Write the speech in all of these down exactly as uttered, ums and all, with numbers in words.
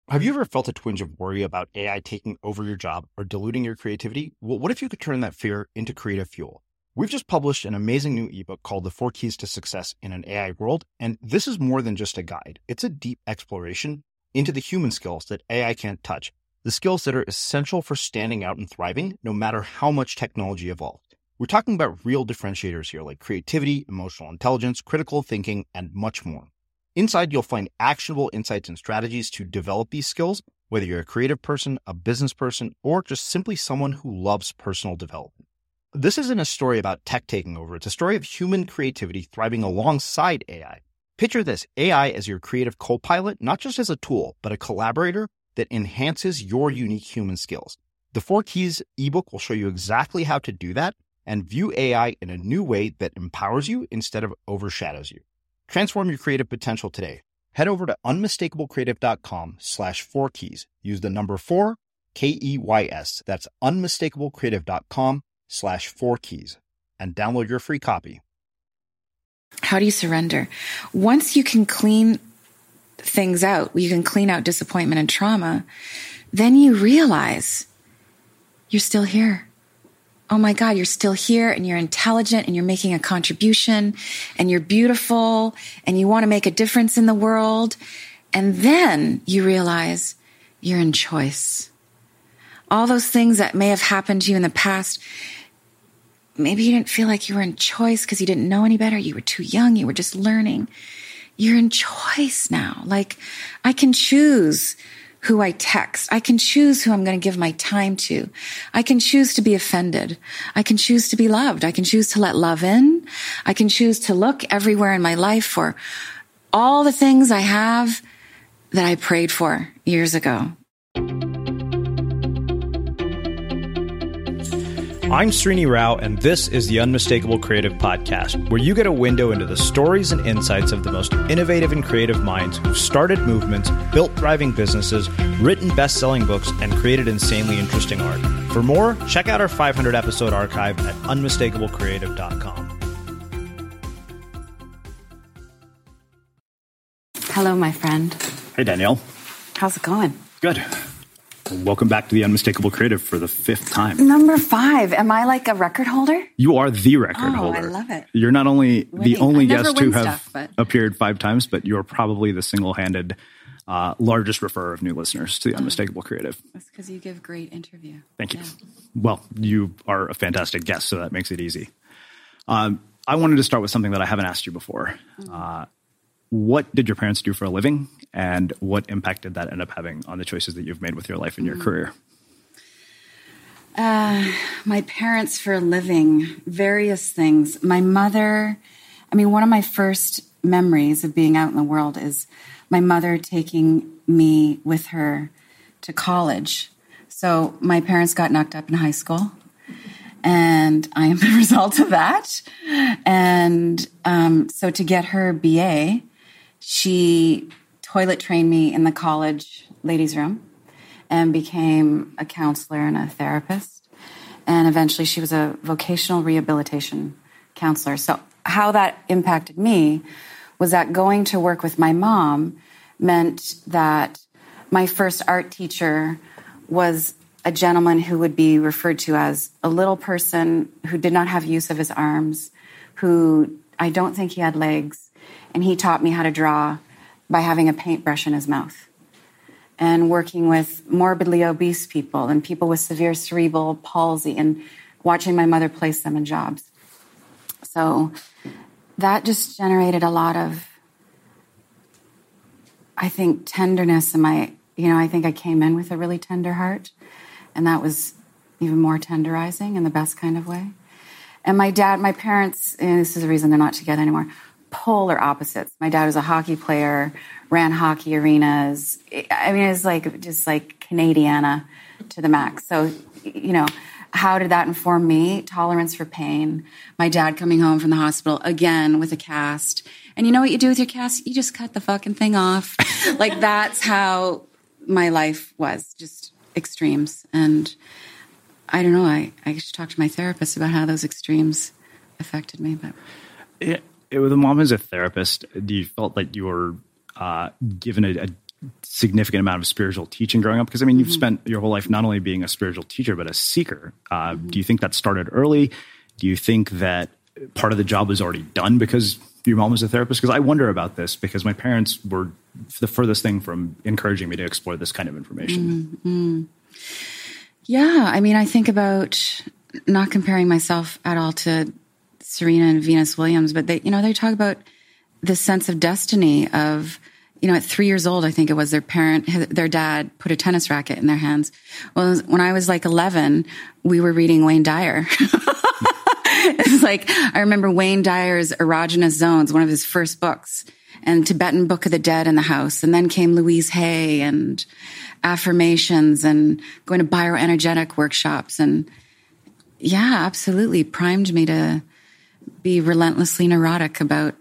Have you ever felt a twinge of worry about A I taking over your job or diluting your creativity? Well, what if you could turn that fear into creative fuel? We've just published an amazing new ebook called The Four Keys to Success in an A I World, and this is more than just a guide. It's a deep exploration into the human skills that A I can't touch, the skills that are essential for standing out and thriving, no matter how much technology evolves. We're talking about real differentiators here, like creativity, emotional intelligence, critical thinking, and much more. Inside, you'll find actionable insights and strategies to develop these skills, whether you're a creative person, a business person, or just simply someone who loves personal development. This isn't a story about tech taking over. It's a story of human creativity thriving alongside A I. Picture this, A I as your creative co-pilot, not just as a tool, but a collaborator that enhances your unique human skills. The Four Keys ebook will show you exactly how to do that and view A I in a new way that empowers you instead of overshadows you. Transform your creative potential today. Head over to unmistakablecreative.com slash four keys. Use the number four, K E Y S. That's unmistakablecreative.com slash four keys and download your free copy. How do you surrender? Once you can clean things out, you can clean out disappointment and trauma, then you realize you're still here. Oh my God, you're still here and you're intelligent and you're making a contribution and you're beautiful and you want to make a difference in the world. And then you realize you're in choice. All those things that may have happened to you in the past, maybe you didn't feel like you were in choice because you didn't know any better. You were too young. You were just learning. You're in choice now. Like, I can choose who I text. I can choose who I'm going to give my time to. I can choose to be offended. I can choose to be loved. I can choose to let love in. I can choose to look everywhere in my life for all the things I have that I prayed for years ago. I'm Srini Rao, and this is the Unmistakable Creative Podcast, where you get a window into the stories and insights of the most innovative and creative minds who've started movements, built thriving businesses, written best-selling books, and created insanely interesting art. For more, check out our five hundred episode archive at unmistakable creative dot com. Hello, my friend. Hey, Danielle. How's it going? Good. Welcome back to the Unmistakable Creative for the fifth time. Number five. Am I like a record holder? You are the record oh, holder. I love it. You're not only Winning. the only I never guest to win have stuff, but... appeared five times, but you're probably the single-handed uh, largest referrer of new listeners to the Unmistakable Creative. That's because you give great interview. Thank you. Yeah. Well, you are a fantastic guest, so that makes it easy. Um, I wanted to start with something that I haven't asked you before. Mm. Uh, what did your parents do for a living, and what impact did that end up having on the choices that you've made with your life and mm. your career? Uh, my parents for a living, various things. My mother, I mean, one of my first memories of being out in the world is my mother taking me with her to college. So my parents got knocked up in high school, and I am the result of that. And um, so to get her B A, she toilet trained me in the college ladies' room and became a counselor and a therapist. And eventually she was a vocational rehabilitation counselor. So how that impacted me was that going to work with my mom meant that my first art teacher was a gentleman who would be referred to as a little person who did not have use of his arms, who I don't think he had legs. And he taught me how to draw by having a paintbrush in his mouth. And working with morbidly obese people and people with severe cerebral palsy and watching my mother place them in jobs. So that just generated a lot of, I think, tenderness in my, you know, I think I came in with a really tender heart, and that was even more tenderizing in the best kind of way. And my dad, my parents, and this is the reason they're not together anymore, polar opposites. My dad was a hockey player, ran hockey arenas. I mean, it was like just like Canadiana to the max. So, you know, how did that inform me? Tolerance for pain. My dad coming home from the hospital again with a cast. And you know what you do with your cast? You just cut the fucking thing off. Like, that's how my life was, just extremes. And I don't know, I, I should talk to my therapist about how those extremes affected me. But it, it, with a mom as a therapist, do you felt like you were uh, given a, a significant amount of spiritual teaching growing up? Because I mean, you've mm-hmm. spent your whole life not only being a spiritual teacher, but a seeker. Uh, mm-hmm. Do you think that started early? Do you think that part of the job was already done because your mom was a therapist? Because I wonder about this because my parents were the furthest thing from encouraging me to explore this kind of information. Mm-hmm. Yeah. I mean, I think about not comparing myself at all to Serena and Venus Williams, but they, you know, they talk about the sense of destiny of, you know, at three years old, I think it was their parent, their dad put a tennis racket in their hands. Well, when I was like eleven, we were reading Wayne Dyer. It's like, I remember Wayne Dyer's Erogenous Zones, one of his first books, and Tibetan Book of the Dead in the house. And then came Louise Hay and affirmations and going to bioenergetic workshops. And yeah, absolutely primed me to be relentlessly neurotic about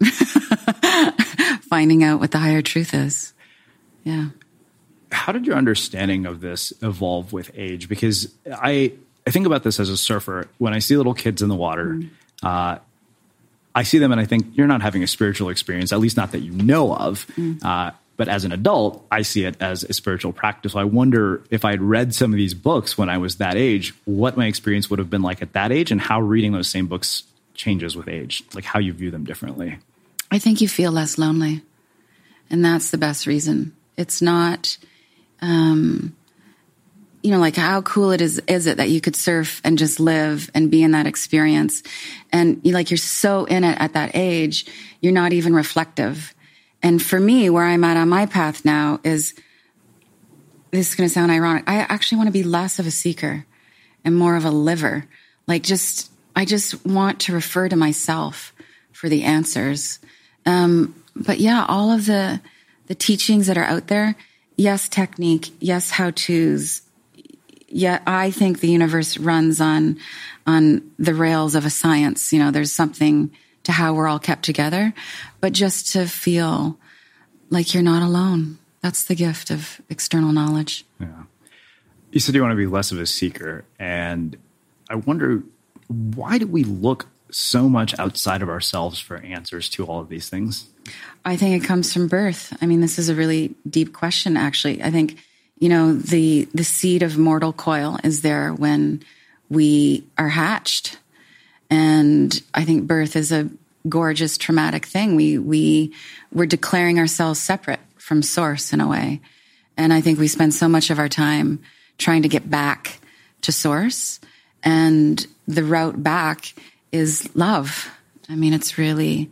finding out what the higher truth is. Yeah. How did your understanding of this evolve with age? Because I, I think about this as a surfer. When I see little kids in the water, mm. uh, I see them and I think you're not having a spiritual experience, at least not that you know of. Mm. Uh, but as an adult, I see it as a spiritual practice. So I wonder if I had read some of these books when I was that age, what my experience would have been like at that age and how reading those same books changes with age, like how you view them differently. I think you feel less lonely. And that's the best reason. It's not, um, you know, like how cool it is, is it that you could surf and just live and be in that experience. And you like, you're so in it at that age, you're not even reflective. And for me, where I'm at on my path now is, this is going to sound ironic, I actually want to be less of a seeker and more of a liver. Like just, I just want to refer to myself for the answers. Um, but yeah, all of the, the teachings that are out there, yes, technique, yes, how-tos. Yeah, I think the universe runs on, on the rails of a science. You know, there's something to how we're all kept together, but just to feel like you're not alone. That's the gift of external knowledge. Yeah. You said you want to be less of a seeker. And I wonder, why do we look so much outside of ourselves for answers to all of these things? I think it comes from birth. I mean, this is a really deep question, actually. I think, you know, the, the seed of mortal coil is there when we are hatched. And I think birth is a gorgeous, traumatic thing. We, we, we're declaring ourselves separate from source in a way. And I think we spend so much of our time trying to get back to source. And the route back is love. I mean, it's really,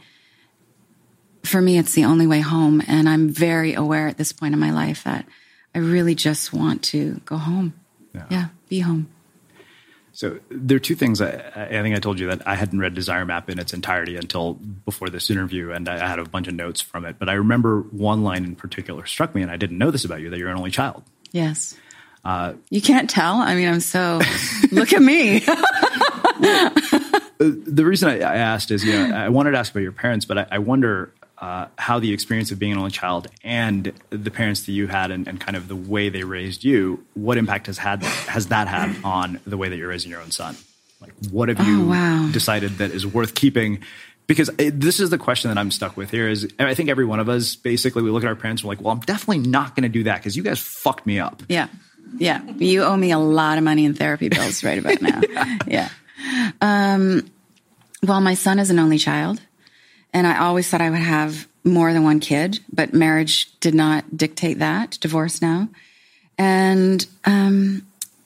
for me, it's the only way home. And I'm very aware at this point in my life that I really just want to go home. Yeah, yeah be home. So there are two things. I, I think I told you that I hadn't read Desire Map in its entirety until before this interview, and I had a bunch of notes from it. But I remember one line in particular struck me, and I didn't know this about you, that you're an only child. Yes. Uh, you can't tell. I mean, I'm so, look at me. Well, the reason I, I asked is, you know, I wanted to ask about your parents, but I, I wonder uh, how the experience of being an only child and the parents that you had and, and kind of the way they raised you, what impact has had has that had on the way that you're raising your own son? Like, what have you oh, wow. decided that is worth keeping? Because it, this is the question that I'm stuck with here is, I think every one of us, basically, we look at our parents and we're like, well, I'm definitely not going to do that because you guys fucked me up. Yeah. Yeah. You owe me a lot of money in therapy bills right about now. yeah. yeah. Um, well, my son is an only child, and I always thought I would have more than one kid, but marriage did not dictate that. Divorce now. And, um,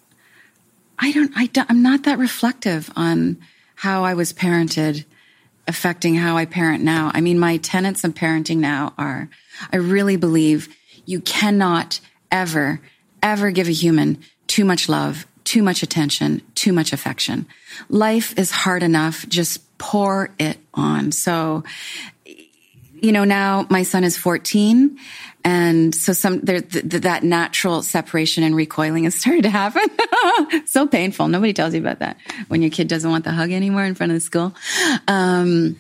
I don't, I don't, I'm not that reflective on how I was parented affecting how I parent now. I mean, my tenets of parenting now are, I really believe you cannot ever, ever give a human too much love, too much attention, too much affection. Life is hard enough. Just pour it on. So, you know, now my son is fourteen. And so some there, th- th- that natural separation and recoiling has started to happen. So painful. Nobody tells you about that when your kid doesn't want the hug anymore in front of the school. Um,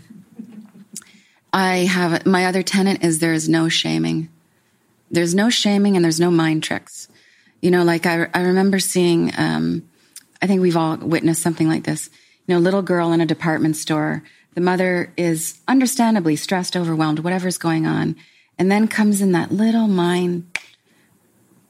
I have, my other tenet is there is no shaming. There's no shaming and there's no mind tricks. You know, like I, I remember seeing, um, I think we've all witnessed something like this. You know, a little girl in a department store. The mother is understandably stressed, overwhelmed, whatever's going on. And then comes in that little mind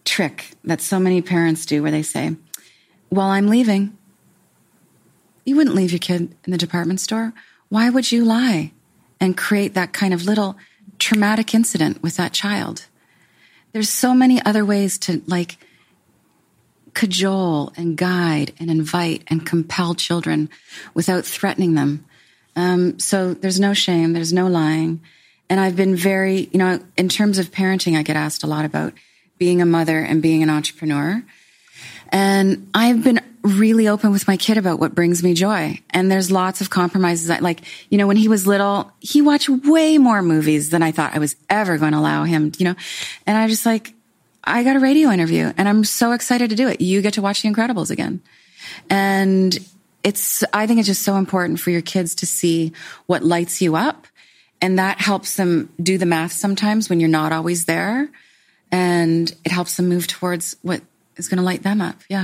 trick that so many parents do where they say, well, I'm leaving. You wouldn't leave your kid in the department store. Why would you lie and create that kind of little traumatic incident with that child? There's so many other ways to like cajole and guide and invite and compel children without threatening them. Um, so there's no shame. There's no lying. And I've been very, you know, in terms of parenting, I get asked a lot about being a mother and being an entrepreneur. And I've been really open with my kid about what brings me joy. And there's lots of compromises. Like, you know, when he was little, he watched way more movies than I thought I was ever going to allow him, you know. And I just like, I got a radio interview and I'm so excited to do it. You get to watch The Incredibles again. And it's, I think it's just so important for your kids to see what lights you up. And that helps them do the math sometimes when you're not always there. And it helps them move towards what is going to light them up. Yeah.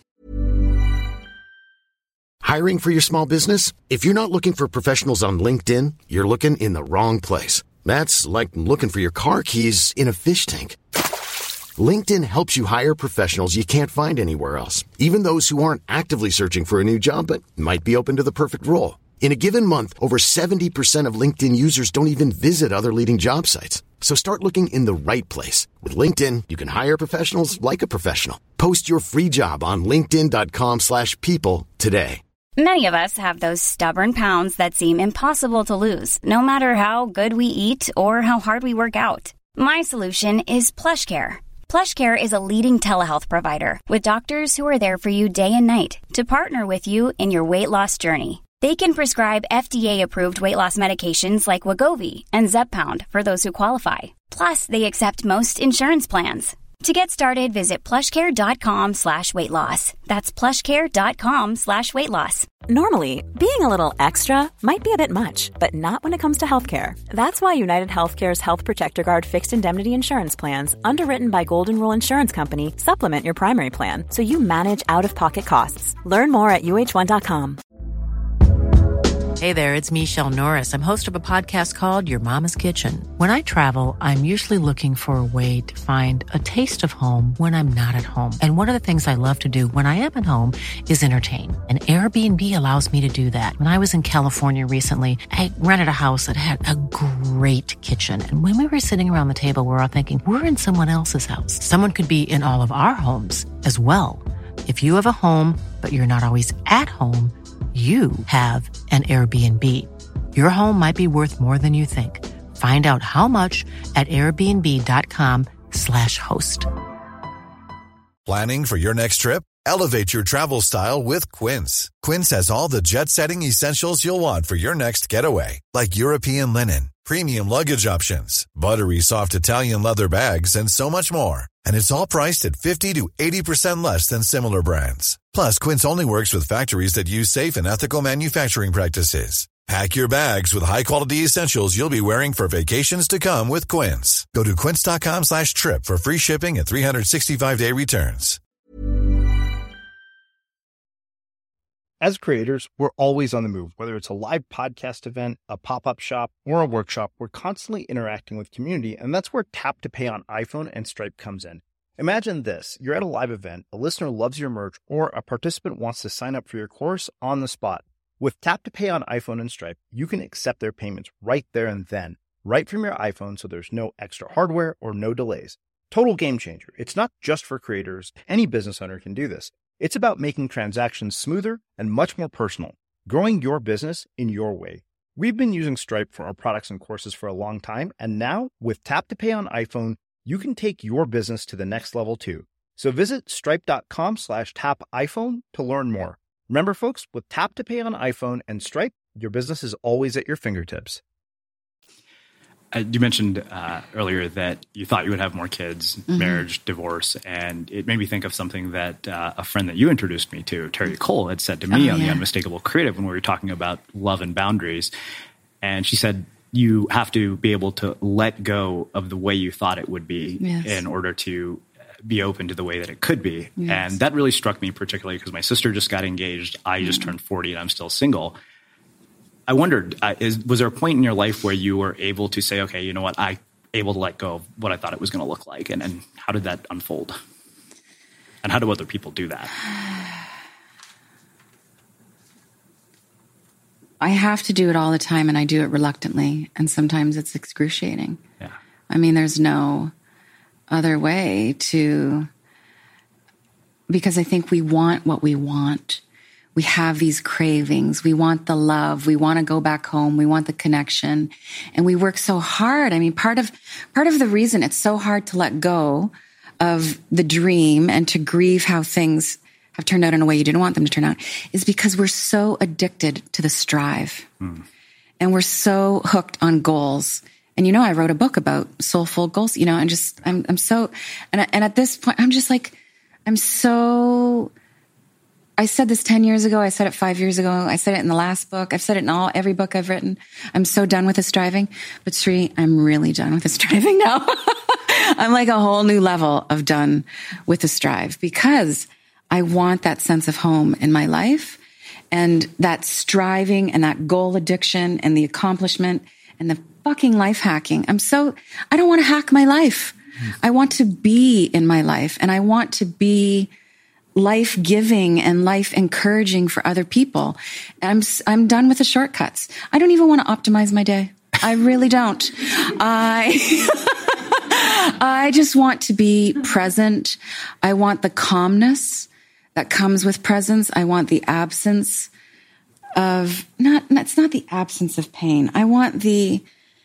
Hiring for your small business? If you're not looking for professionals on LinkedIn, you're looking in the wrong place. That's like looking for your car keys in a fish tank. LinkedIn helps you hire professionals you can't find anywhere else, even those who aren't actively searching for a new job but might be open to the perfect role. In a given month, over seventy percent of LinkedIn users don't even visit other leading job sites. So start looking in the right place. With LinkedIn, you can hire professionals like a professional. Post your free job on linkedin.com slash people today. Many of us have those stubborn pounds that seem impossible to lose, no matter how good we eat or how hard we work out. My solution is PlushCare. PlushCare is a leading telehealth provider with doctors who are there for you day and night to partner with you in your weight loss journey. They can prescribe F D A-approved weight loss medications like Wegovy and Zepbound for those who qualify. Plus, they accept most insurance plans. To get started, visit plushcare.com slash weight loss. That's plushcare.com slash weight loss. Normally, being a little extra might be a bit much, but not when it comes to healthcare. That's why United Healthcare's Health Protector Guard fixed indemnity insurance plans, underwritten by Golden Rule Insurance Company, supplement your primary plan so you manage out-of-pocket costs. Learn more at U H one dot com. Hey there, it's Michelle Norris. I'm host of a podcast called Your Mama's Kitchen. When I travel, I'm usually looking for a way to find a taste of home when I'm not at home. And one of the things I love to do when I am at home is entertain. And Airbnb allows me to do that. When I was in California recently, I rented a house that had a great kitchen. And when we were sitting around the table, we were all thinking, we're in someone else's house. Someone could be in all of our homes as well. If you have a home, but you're not always at home, you have an Airbnb. Your home might be worth more than you think. Find out how much at airbnb.com slash host. Planning for your next trip? Elevate your travel style with Quince. Quince has all the jet-setting essentials you'll want for your next getaway, like European linen, premium luggage options, buttery soft Italian leather bags, and so much more. And it's all priced at fifty to eighty percent less than similar brands. Plus, Quince only works with factories that use safe and ethical manufacturing practices. Pack your bags with high-quality essentials you'll be wearing for vacations to come with Quince. Go to quince.com slash trip for free shipping and three sixty-five day returns. As creators, we're always on the move. Whether it's a live podcast event, a pop-up shop, or a workshop, we're constantly interacting with community, and that's where Tap to Pay on iPhone and Stripe comes in. Imagine this. You're at a live event, a listener loves your merch, or a participant wants to sign up for your course on the spot. With Tap to Pay on iPhone and Stripe, you can accept their payments right there and then, right from your iPhone, so there's no extra hardware or no delays. Total game changer. It's not just for creators. Any business owner can do this. It's about making transactions smoother and much more personal, growing your business in your way. We've been using Stripe for our products and courses for a long time, and now with Tap to Pay on iPhone, you can take your business to the next level too. So visit stripe.com slash tap iPhone to learn more. Remember, folks, with Tap to Pay on iPhone and Stripe, your business is always at your fingertips. Uh, you mentioned uh, earlier that you thought you would have more kids, mm-hmm. marriage, divorce, and it made me think of something that uh, a friend that you introduced me to, Terry Cole, had said to me oh, on yeah. The Unmistakable Creative when we were talking about love and boundaries. And she said, you have to be able to let go of the way you thought it would be yes. in order to be open to the way that it could be. Yes. And that really struck me particularly because my sister just got engaged. I mm-hmm. just turned forty and I'm still single. I wondered, uh, is, was there a point in your life where you were able to say, okay, you know what, I able to let go of what I thought it was going to look like? And, and how did that unfold? And how do other people do that? I have to do it all the time, and I do it reluctantly. And sometimes it's excruciating. Yeah. I mean, there's no other way to, because I think we want what we want. We have these cravings. We want the love. We want to go back home. We want the connection. And we work so hard. I mean, part of, part of the reason it's so hard to let go of the dream and to grieve how things have turned out in a way you didn't want them to turn out is because we're so addicted to the strive. Mm. And we're so hooked on goals. And, you know, I wrote a book about soulful goals, you know, and just, I'm, I'm so, and, and at this point, I'm just like, I'm so, I said this ten years ago. I said it five years ago. I said it in the last book. I've said it in all, every book I've written. I'm so done with the striving. But Sri, I'm really done with the striving now. I'm like a whole new level of done with the strive because I want that sense of home in my life and that striving and that goal addiction and the accomplishment and the fucking life hacking. I'm so, I don't want to hack my life. I want to be in my life and I want to be life-giving and life-encouraging for other people. I'm I'm done with the shortcuts. I don't even want to optimize my day. I really don't. I I just want to be present. I want the calmness that comes with presence. I want the absence of not. It's not the absence of pain. I want the.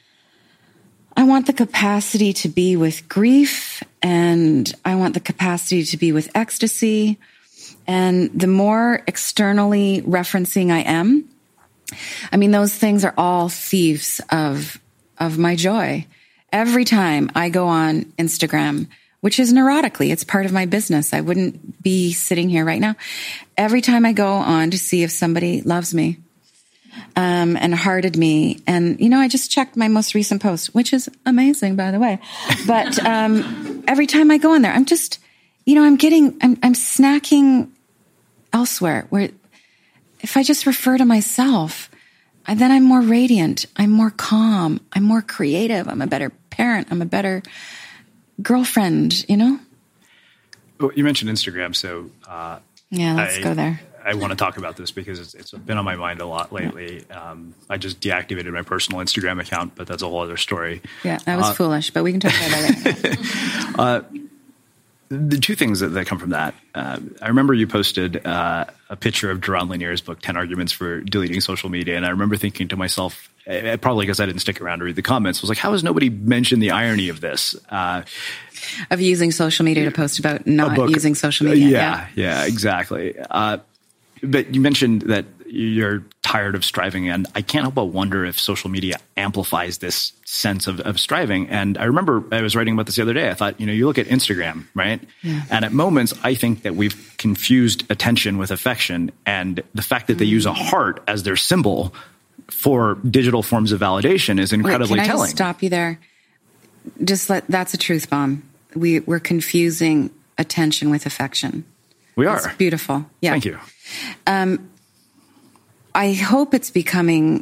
I want the capacity to be with grief, and I want the capacity to be with ecstasy. And the more externally referencing I am, I mean, those things are all thieves of, of my joy. Every time I go on Instagram, which is neurotically, it's part of my business. I wouldn't be sitting here right now. Every time I go on to see if somebody loves me, Um, and hearted me. And, you know, I just checked my most recent post, which is amazing, by the way. But um, every time I go in there, I'm just, you know, I'm getting, I'm, I'm snacking elsewhere where if I just refer to myself, then I'm more radiant. I'm more calm. I'm more creative. I'm a better parent. I'm a better girlfriend, you know? Well, you mentioned Instagram. So, uh, yeah, let's I, go there. I want to talk about this because it's, it's been on my mind a lot lately. Um, I just deactivated my personal Instagram account, but that's a whole other story. Yeah, that was uh, foolish, but we can talk about that. uh, the two things that, that come from that, uh, I remember you posted uh, a picture of Jaron Lanier's book, ten Arguments for Deleting Social Media. And I remember thinking to myself, uh, probably because I didn't stick around to read the comments, was like, how has nobody mentioned the irony of this? Uh, of using social media to post about not book, using social media. Uh, yeah, yeah, yeah, exactly. Uh, But you mentioned that you're tired of striving, and I can't help but wonder if social media amplifies this sense of, of striving. And I remember I was writing about this the other day. I thought, you know, you look at Instagram, right? Yeah. And at moments, I think that we've confused attention with affection. And the fact that they use a heart as their symbol for digital forms of validation is incredibly Wait, can I telling. Just stop you there? Just let, that's a truth bomb. We, we're confusing attention with affection. We are. It's beautiful. Yeah. Thank you. Um, I hope it's becoming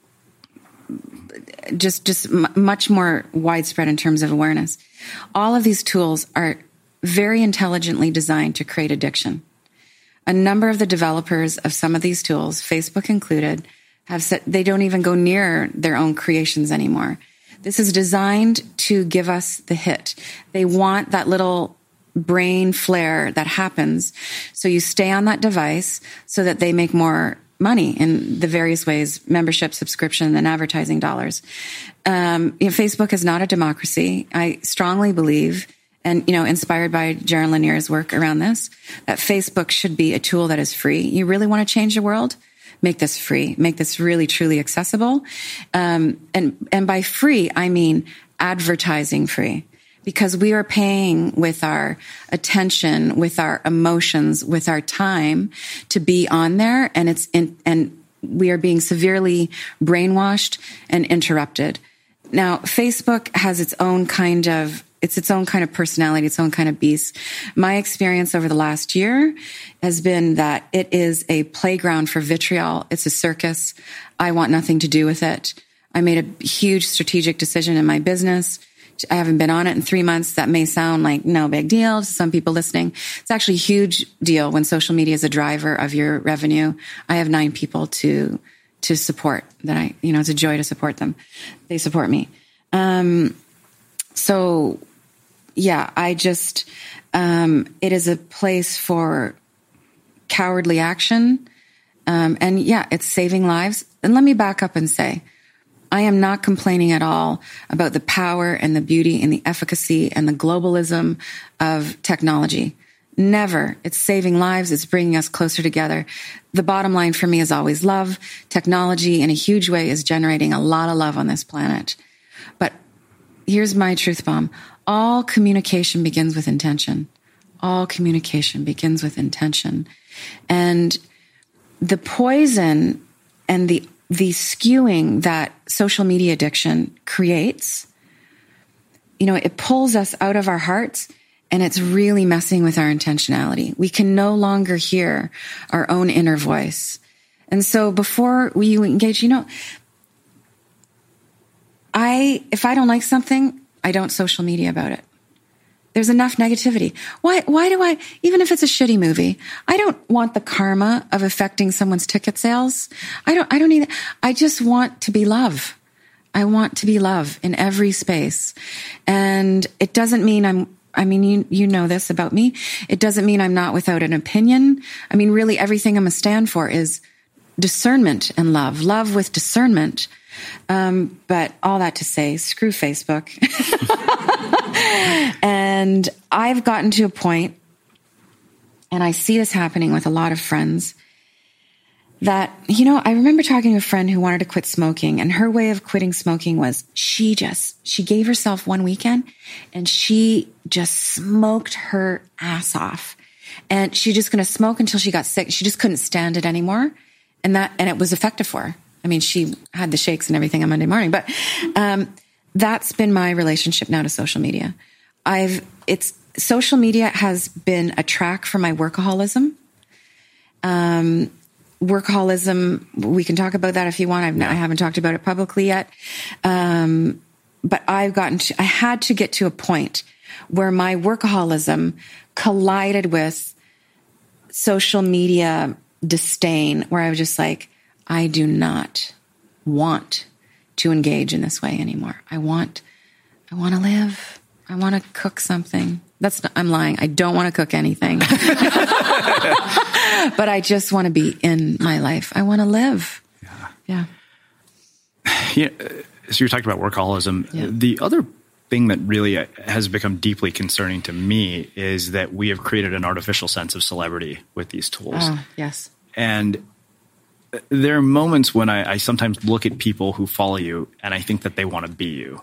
just just m- much more widespread in terms of awareness. All of these tools are very intelligently designed to create addiction. A number of the developers of some of these tools, Facebook included, have said they don't even go near their own creations anymore. This is designed to give us the hit. They want that little brain flare that happens. So you stay on that device so that they make more money in the various ways, membership, subscription, and advertising dollars. Um, you know, Facebook is not a democracy. I strongly believe, and, you know, inspired by Jaron Lanier's work around this, that Facebook should be a tool that is free. You really want to change the world? Make this free. Make this really, truly accessible. Um, and, and by free, I mean advertising free. Because we are paying with our attention, with our emotions, with our time to be on there, and it's in, and we are being severely brainwashed and interrupted. Now, Facebook has its own kind of it's its own kind of personality, its own kind of beast. My experience over the last year has been that it is a playground for vitriol. It's a circus. I want nothing to do with it. I made a huge strategic decision in my business I haven't been on it in three months. That may sound like no big deal to some people listening. It's actually a huge deal when social media is a driver of your revenue. I have nine people to to support that I, you know, it's a joy to support them. They support me. Um, so yeah, I just, um, it is a place for cowardly action. Um, and yeah, it's saving lives. And let me back up and say, I am not complaining at all about the power and the beauty and the efficacy and the globalism of technology. Never. It's saving lives. It's bringing us closer together. The bottom line for me is always love. Technology in a huge way is generating a lot of love on this planet. But here's my truth bomb. All communication begins with intention. All communication begins with intention. And the poison and the the skewing that social media addiction creates, you know, it pulls us out of our hearts and it's really messing with our intentionality. We can no longer hear our own inner voice. And so before we engage, you know, I, if I don't like something, I don't social media about it. There's enough negativity. Why, why do I, even if it's a shitty movie, I don't want the karma of affecting someone's ticket sales. I don't, I don't need, I just want to be love. I want to be love in every space. And it doesn't mean I'm, I mean, you, you know this about me. It doesn't mean I'm not without an opinion. I mean, really everything I'm a stand for is discernment and love, love with discernment. Um, but all that to say, screw Facebook. And I've gotten to a point, and I see this happening with a lot of friends, that, you know, I remember talking to a friend who wanted to quit smoking, and her way of quitting smoking was she just, she gave herself one weekend and she just smoked her ass off. And she just going to smoke until she got sick. She just couldn't stand it anymore. And that, and it was effective for her. I mean, she had the shakes and everything on Monday morning, but, um, that's been my relationship now to social media. I've, it's, social media has been a track for my workaholism. Um, workaholism, we can talk about that if you want. I've, I haven't talked about it publicly yet. Um, but I've gotten to, I had to get to a point where my workaholism collided with social media disdain, where I was just like, I do not want to engage in this way anymore. I want, I want to live. I want to cook something. That's not, I'm lying. I don't want to cook anything, but I just want to be in my life. I want to live. Yeah. Yeah. Yeah. So you're talking about workaholism. Yeah. The other thing that really has become deeply concerning to me is that we have created an artificial sense of celebrity with these tools. Oh, yes. And there are moments when I, I sometimes look at people who follow you and I think that they want to be you.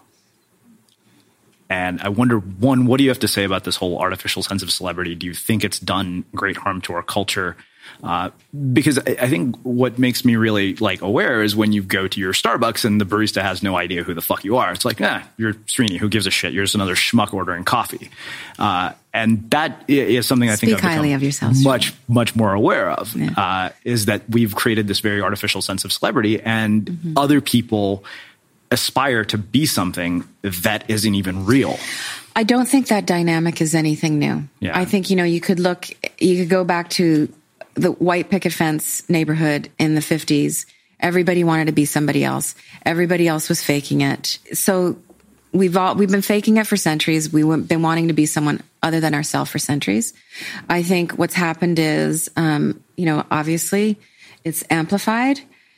And I wonder, one, what do you have to say about this whole artificial sense of celebrity? Do you think it's done great harm to our culture? Uh, because I, I think what makes me really like aware is when you go to your Starbucks and the barista has no idea who the fuck you are. It's like, ah, you're Srini. Who gives a shit? You're just another schmuck ordering coffee. Uh, and that is something I think Speak I've highly become of yourself, much, much more aware of, yeah. uh, is that we've created this very artificial sense of celebrity, and mm-hmm. other people aspire to be something that isn't even real. I don't think that dynamic is anything new. Yeah. I think, you know, you could look, you could go back to the white picket fence neighborhood in the fifties. Everybody wanted to be somebody else. Everybody else was faking it. So we've all, we've been faking it for centuries. We've been wanting to be someone other than ourselves for centuries. I think what's happened is, um, you know, obviously it's amplified.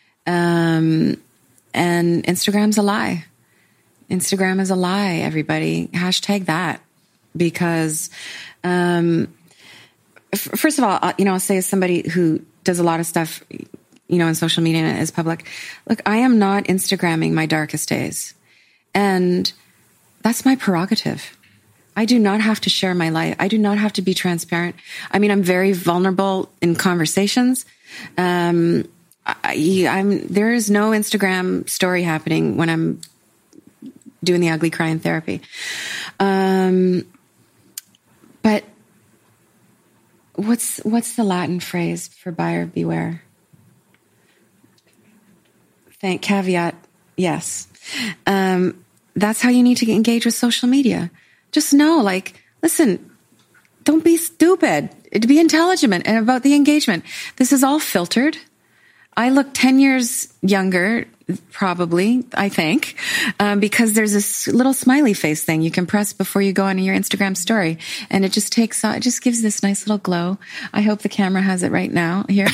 Um, and Instagram's a lie. Instagram is a lie, everybody. Hashtag that. Because, um, f- first of all, you know, I'll say as somebody who does a lot of stuff, you know, in social media and is public, look, I am not Instagramming my darkest days. And that's my prerogative. I do not have to share my life. I do not have to be transparent. I mean, I'm very vulnerable in conversations. Um, I, I'm, there is no Instagram story happening when I'm doing the ugly crying therapy. Um, but what's, what's the Latin phrase for buyer beware? Thank caveat. Yes. Um, that's how you need to engage with social media. Just know, like, listen, don't be stupid. To be intelligent and about the engagement. This is all filtered. I look ten years younger, probably, I think, um, because there's this little smiley face thing you can press before you go on your Instagram story. And it just takes, uh, it just gives this nice little glow. I hope the camera has it right now here.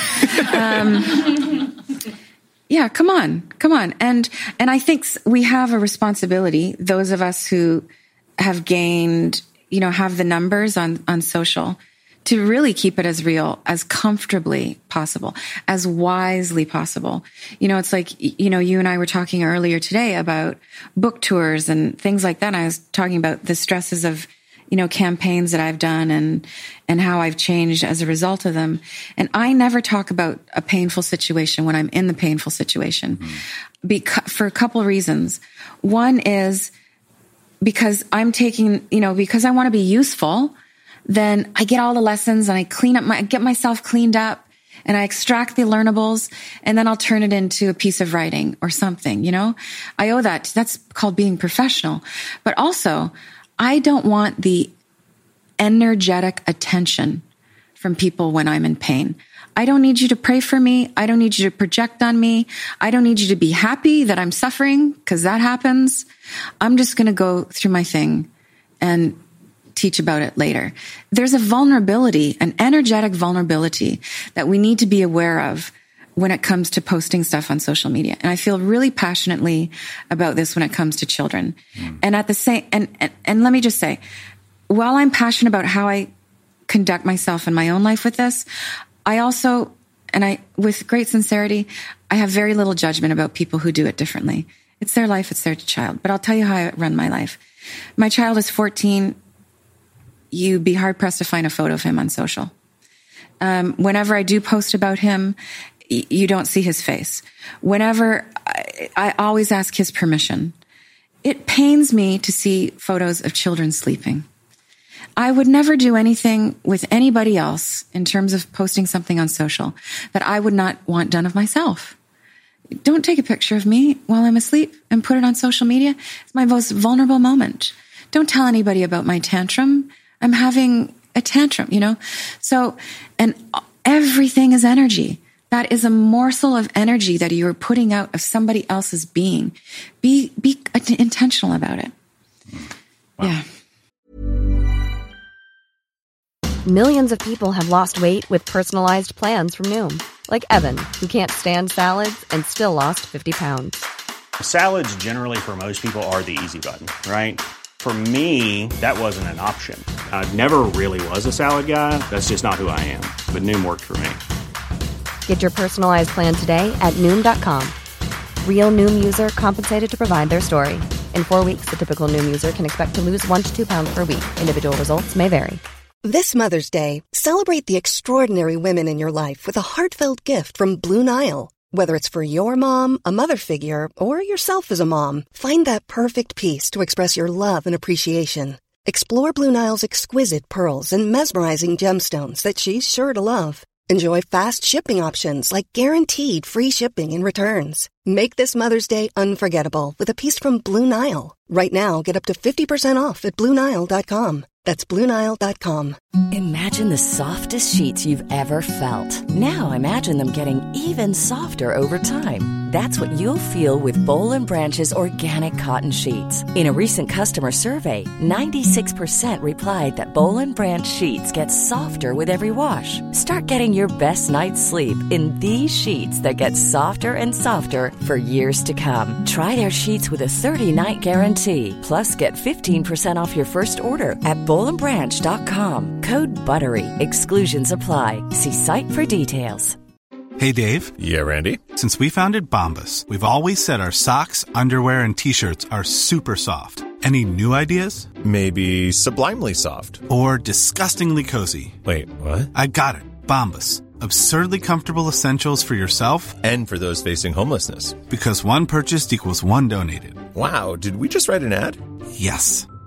Um, yeah, come on, come on. And, and I think we have a responsibility, those of us who have gained, you know, have the numbers on, on social, to really keep it as real, as comfortably possible, as wisely possible. You know, it's like, you know, you and I were talking earlier today about book tours and things like that. And I was talking about the stresses of, you know, campaigns that I've done and, and how I've changed as a result of them. And I never talk about a painful situation when I'm in the painful situation, mm-hmm. because, for a couple of reasons. One is because I'm taking, you know, because I want to be useful, then I get all the lessons and I clean up my, I get myself cleaned up and I extract the learnables and then I'll turn it into a piece of writing or something, you know, I owe that. That's called being professional. But also I don't want the energetic attention from people when I'm in pain. I don't need you to pray for me. I don't need you to project on me. I don't need you to be happy that I'm suffering, because that happens. I'm just going to go through my thing and teach about it later. There's a vulnerability, an energetic vulnerability that we need to be aware of when it comes to posting stuff on social media. And I feel really passionately about this when it comes to children. Mm. And at the same, and, and, and let me just say, while I'm passionate about how I conduct myself in my own life with this, I also, and I, with great sincerity, I have very little judgment about people who do it differently. It's their life, it's their child. But I'll tell you how I run my life. My child is fourteen. You'd be hard pressed to find a photo of him on social. Um, whenever I do post about him, y- you don't see his face. Whenever I, I always ask his permission. It pains me to see photos of children sleeping. I would never do anything with anybody else in terms of posting something on social that I would not want done of myself. Don't take a picture of me while I'm asleep and put it on social media. It's my most vulnerable moment. Don't tell anybody about my tantrum. I'm having a tantrum, you know? So, and everything is energy. That is a morsel of energy that you're putting out of somebody else's being. Be, be intentional about it. Wow. Yeah. Millions of people have lost weight with personalized plans from Noom. Like Evan, who can't stand salads and still lost fifty pounds. Salads generally for most people are the easy button, right? For me, that wasn't an option. I never really was a salad guy. That's just not who I am. But Noom worked for me. Get your personalized plan today at Noom dot com. Real Noom user compensated to provide their story. In four weeks, the typical Noom user can expect to lose one to two pounds per week. Individual results may vary. This Mother's Day, celebrate the extraordinary women in your life with a heartfelt gift from Blue Nile. Whether it's for your mom, a mother figure, or yourself as a mom, find that perfect piece to express your love and appreciation. Explore Blue Nile's exquisite pearls and mesmerizing gemstones that she's sure to love. Enjoy fast shipping options like guaranteed free shipping and returns. Make this Mother's Day unforgettable with a piece from Blue Nile. Right now, get up to fifty percent off at Blue Nile dot com. That's Blue Nile dot com. Imagine the softest sheets you've ever felt. Now imagine them getting even softer over time. That's what you'll feel with Boll and Branch's organic cotton sheets. In a recent customer survey, ninety-six percent replied that Boll and Branch sheets get softer with every wash. Start getting your best night's sleep in these sheets that get softer and softer for years to come. Try their sheets with a thirty-night guarantee. Plus, get fifteen percent off your first order at boll and branch dot com. Code BUTTERY. Exclusions apply. See site for details. Hey, Dave. Yeah, Randy. Since we founded Bombas, we've always said our socks, underwear, and T-shirts are super soft. Any new ideas? Maybe sublimely soft. Or disgustingly cozy. Wait, what? I got it. Bombas. Absurdly comfortable essentials for yourself and for those facing homelessness. Because one purchased equals one donated. Wow, did we just write an ad? Yes.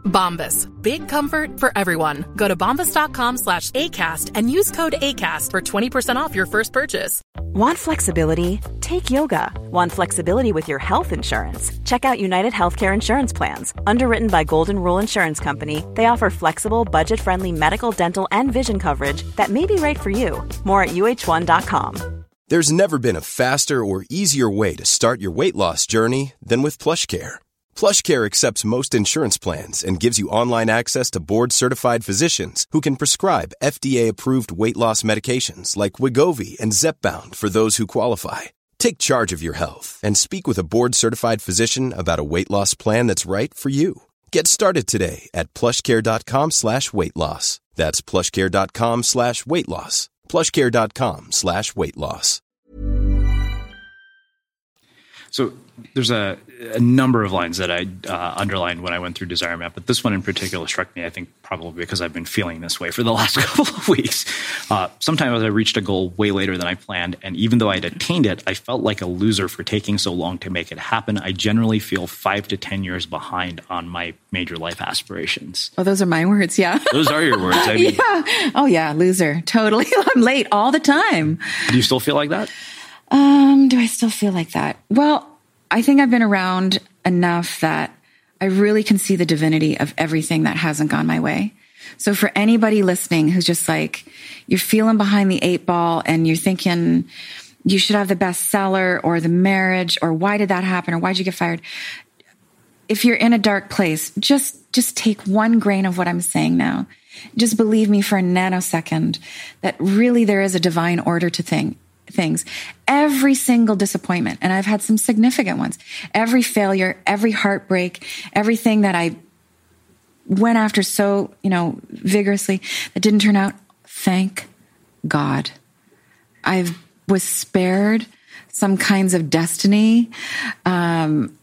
Bombas. Big comfort for everyone. Go to bombas.com slash ACAST and use code ACAST for twenty percent off your first purchase. Want flexibility? Take yoga. Want flexibility with your health insurance? Check out United Healthcare Insurance Plans. Underwritten by Golden Rule Insurance Company, they offer flexible, budget-friendly medical, dental, and vision coverage that may be right for you. More at U H one dot com. There's never been a faster or easier way to start your weight loss journey than with PlushCare. PlushCare accepts most insurance plans and gives you online access to board-certified physicians who can prescribe F D A-approved weight loss medications like Wegovy and Zepbound for those who qualify. Take charge of your health and speak with a board-certified physician about a weight loss plan that's right for you. Get started today at plushcare.com slash weight loss. That's plushcare.com slash weight loss. plushcare.com slash weight loss. So there's a, a number of lines that I uh, underlined when I went through Desire Map, but this one in particular struck me, I think, probably because I've been feeling this way for the last couple of weeks. Uh, sometimes I reached a goal way later than I planned, and even though I'd attained it, I felt like a loser for taking so long to make it happen. I generally feel five to ten years behind on my major life aspirations. Oh, those are my words, yeah. Those are your words. I mean, yeah. Oh, yeah, loser. Totally. I'm late all the time. Do you still feel like that? Um, do I still feel like that? Well, I think I've been around enough that I really can see the divinity of everything that hasn't gone my way. So for anybody listening who's just like, you're feeling behind the eight ball and you're thinking you should have the bestseller or the marriage or why did that happen or why'd you get fired? If you're in a dark place, just, just take one grain of what I'm saying now. Just believe me for a nanosecond that really there is a divine order to thing. things. Every single disappointment, and I've had some significant ones, every failure, every heartbreak, everything that I went after so, you know, vigorously that didn't turn out, thank God. I was spared some kinds of destiny. Um,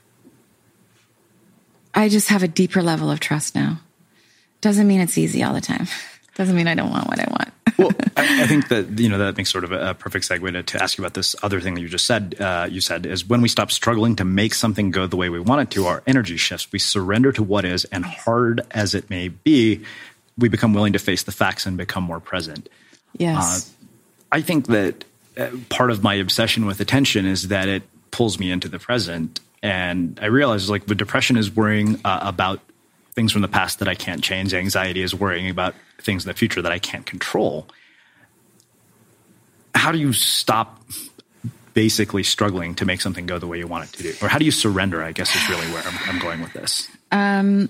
I just have a deeper level of trust now. Doesn't mean it's easy all the time. Doesn't mean I don't want what I want. Well, I, I think that, you know, that makes sort of a, a perfect segue to, to ask you about this other thing that you just said. Uh, you said is when we stop struggling to make something go the way we want it to, our energy shifts. We surrender to what is, and hard as it may be, we become willing to face the facts and become more present. Yes. Uh, I think that uh, part of my obsession with attention is that it pulls me into the present. And I realize, like, the depression is worrying uh, about things from the past that I can't change. Anxiety is worrying about things in the future that I can't control. How do you stop basically struggling to make something go the way you want it to do? Or how do you surrender, I guess, is really where I'm, I'm going with this. Um,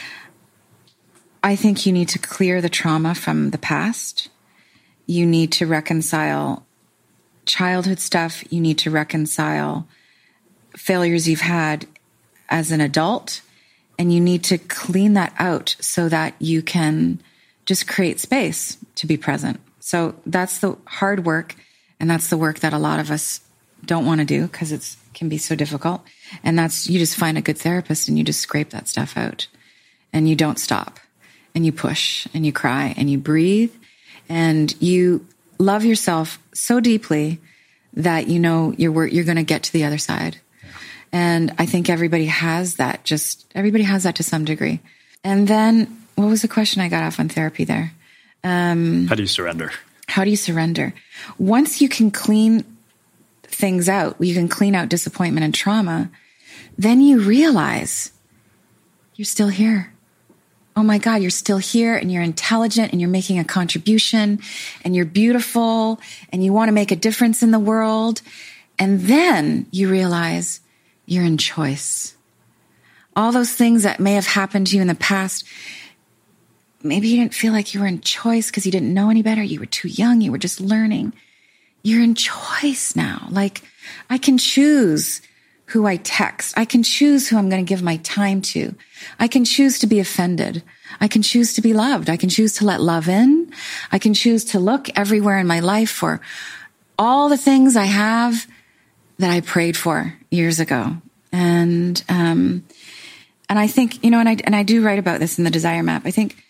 I think you need to clear the trauma from the past. You need to reconcile childhood stuff. You need to reconcile failures you've had as an adult. And you need to clean that out so that you can just create space to be present. So that's the hard work. And that's the work that a lot of us don't want to do because it can be so difficult. And that's, you just find a good therapist and you just scrape that stuff out and you don't stop and you push and you cry and you breathe and you love yourself so deeply that you know you're, you're going to get to the other side. And I think everybody has that, just everybody has that to some degree. And then what was the question I got off on therapy there? Um, how do you surrender? How do you surrender? Once you can clean things out, you can clean out disappointment and trauma, then you realize you're still here. Oh my God, you're still here and you're intelligent and you're making a contribution and you're beautiful and you want to make a difference in the world. And then you realize you're in choice. All those things that may have happened to you in the past, maybe you didn't feel like you were in choice because you didn't know any better. You were too young. You were just learning. You're in choice now. Like, I can choose who I text. I can choose who I'm going to give my time to. I can choose to be offended. I can choose to be loved. I can choose to let love in. I can choose to look everywhere in my life for all the things I have that I prayed for years ago. And, um, and I think, you know, and I, and I do write about this in the Desire Map. I think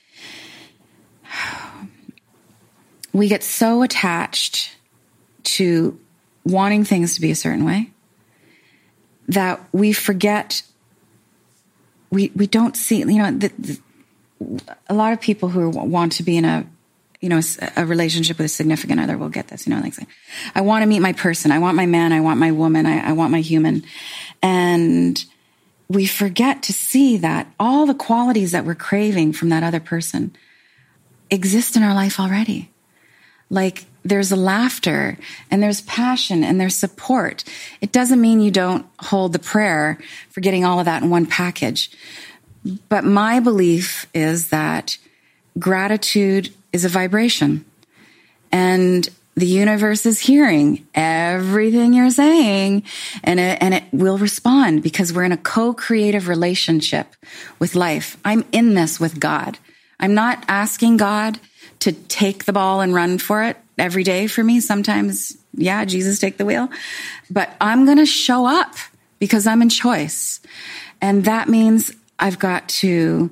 we get so attached to wanting things to be a certain way that we forget we, we don't see, you know, the, the, a lot of people who want to be in a, you know, a relationship with a significant other will get this, you know, like, I want to meet my person. I want my man. I want my woman. I, I want my human. And we forget to see that all the qualities that we're craving from that other person exist in our life already. Like, there's a laughter and there's passion and there's support. It doesn't mean you don't hold the prayer for getting all of that in one package. But my belief is that gratitude is a vibration, and the universe is hearing everything you're saying, and it, and it will respond because we're in a co-creative relationship with life. I'm in this with God. I'm not asking God to take the ball and run for it every day for me. Sometimes, yeah, Jesus, take the wheel. But I'm going to show up because I'm in choice. And that means I've got to,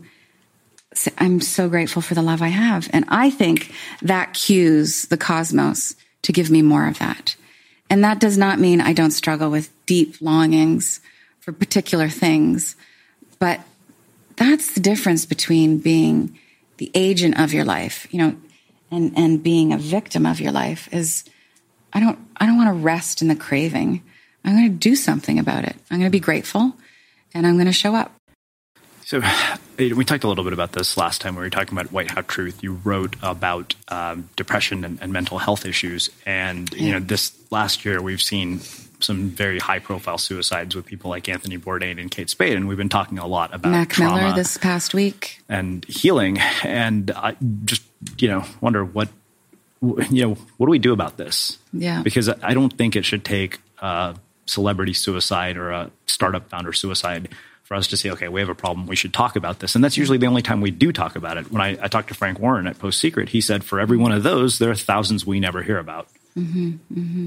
I'm so grateful for the love I have. And I think that cues the cosmos to give me more of that. And that does not mean I don't struggle with deep longings for particular things. But that's the difference between being the agent of your life, you know, and, and being a victim of your life is I don't, I don't want to rest in the craving. I'm going to do something about it. I'm going to be grateful and I'm going to show up. So we talked a little bit about this last time when we were talking about White Hat Truth. You wrote about um, depression and, and mental health issues. And, you know, this last year we've seen some very high-profile suicides with people like Anthony Bourdain and Kate Spade. And we've been talking a lot about Mac trauma Miller this past week. And healing. And I just, you know, wonder what, you know, what do we do about this? Yeah. Because I don't think it should take a celebrity suicide or a startup founder suicide for us to say, okay, we have a problem, we should talk about this. And that's usually the only time we do talk about it. When I, I talked to Frank Warren at Post Secret, he said for every one of those, there are thousands we never hear about. Mm-hmm, mm-hmm.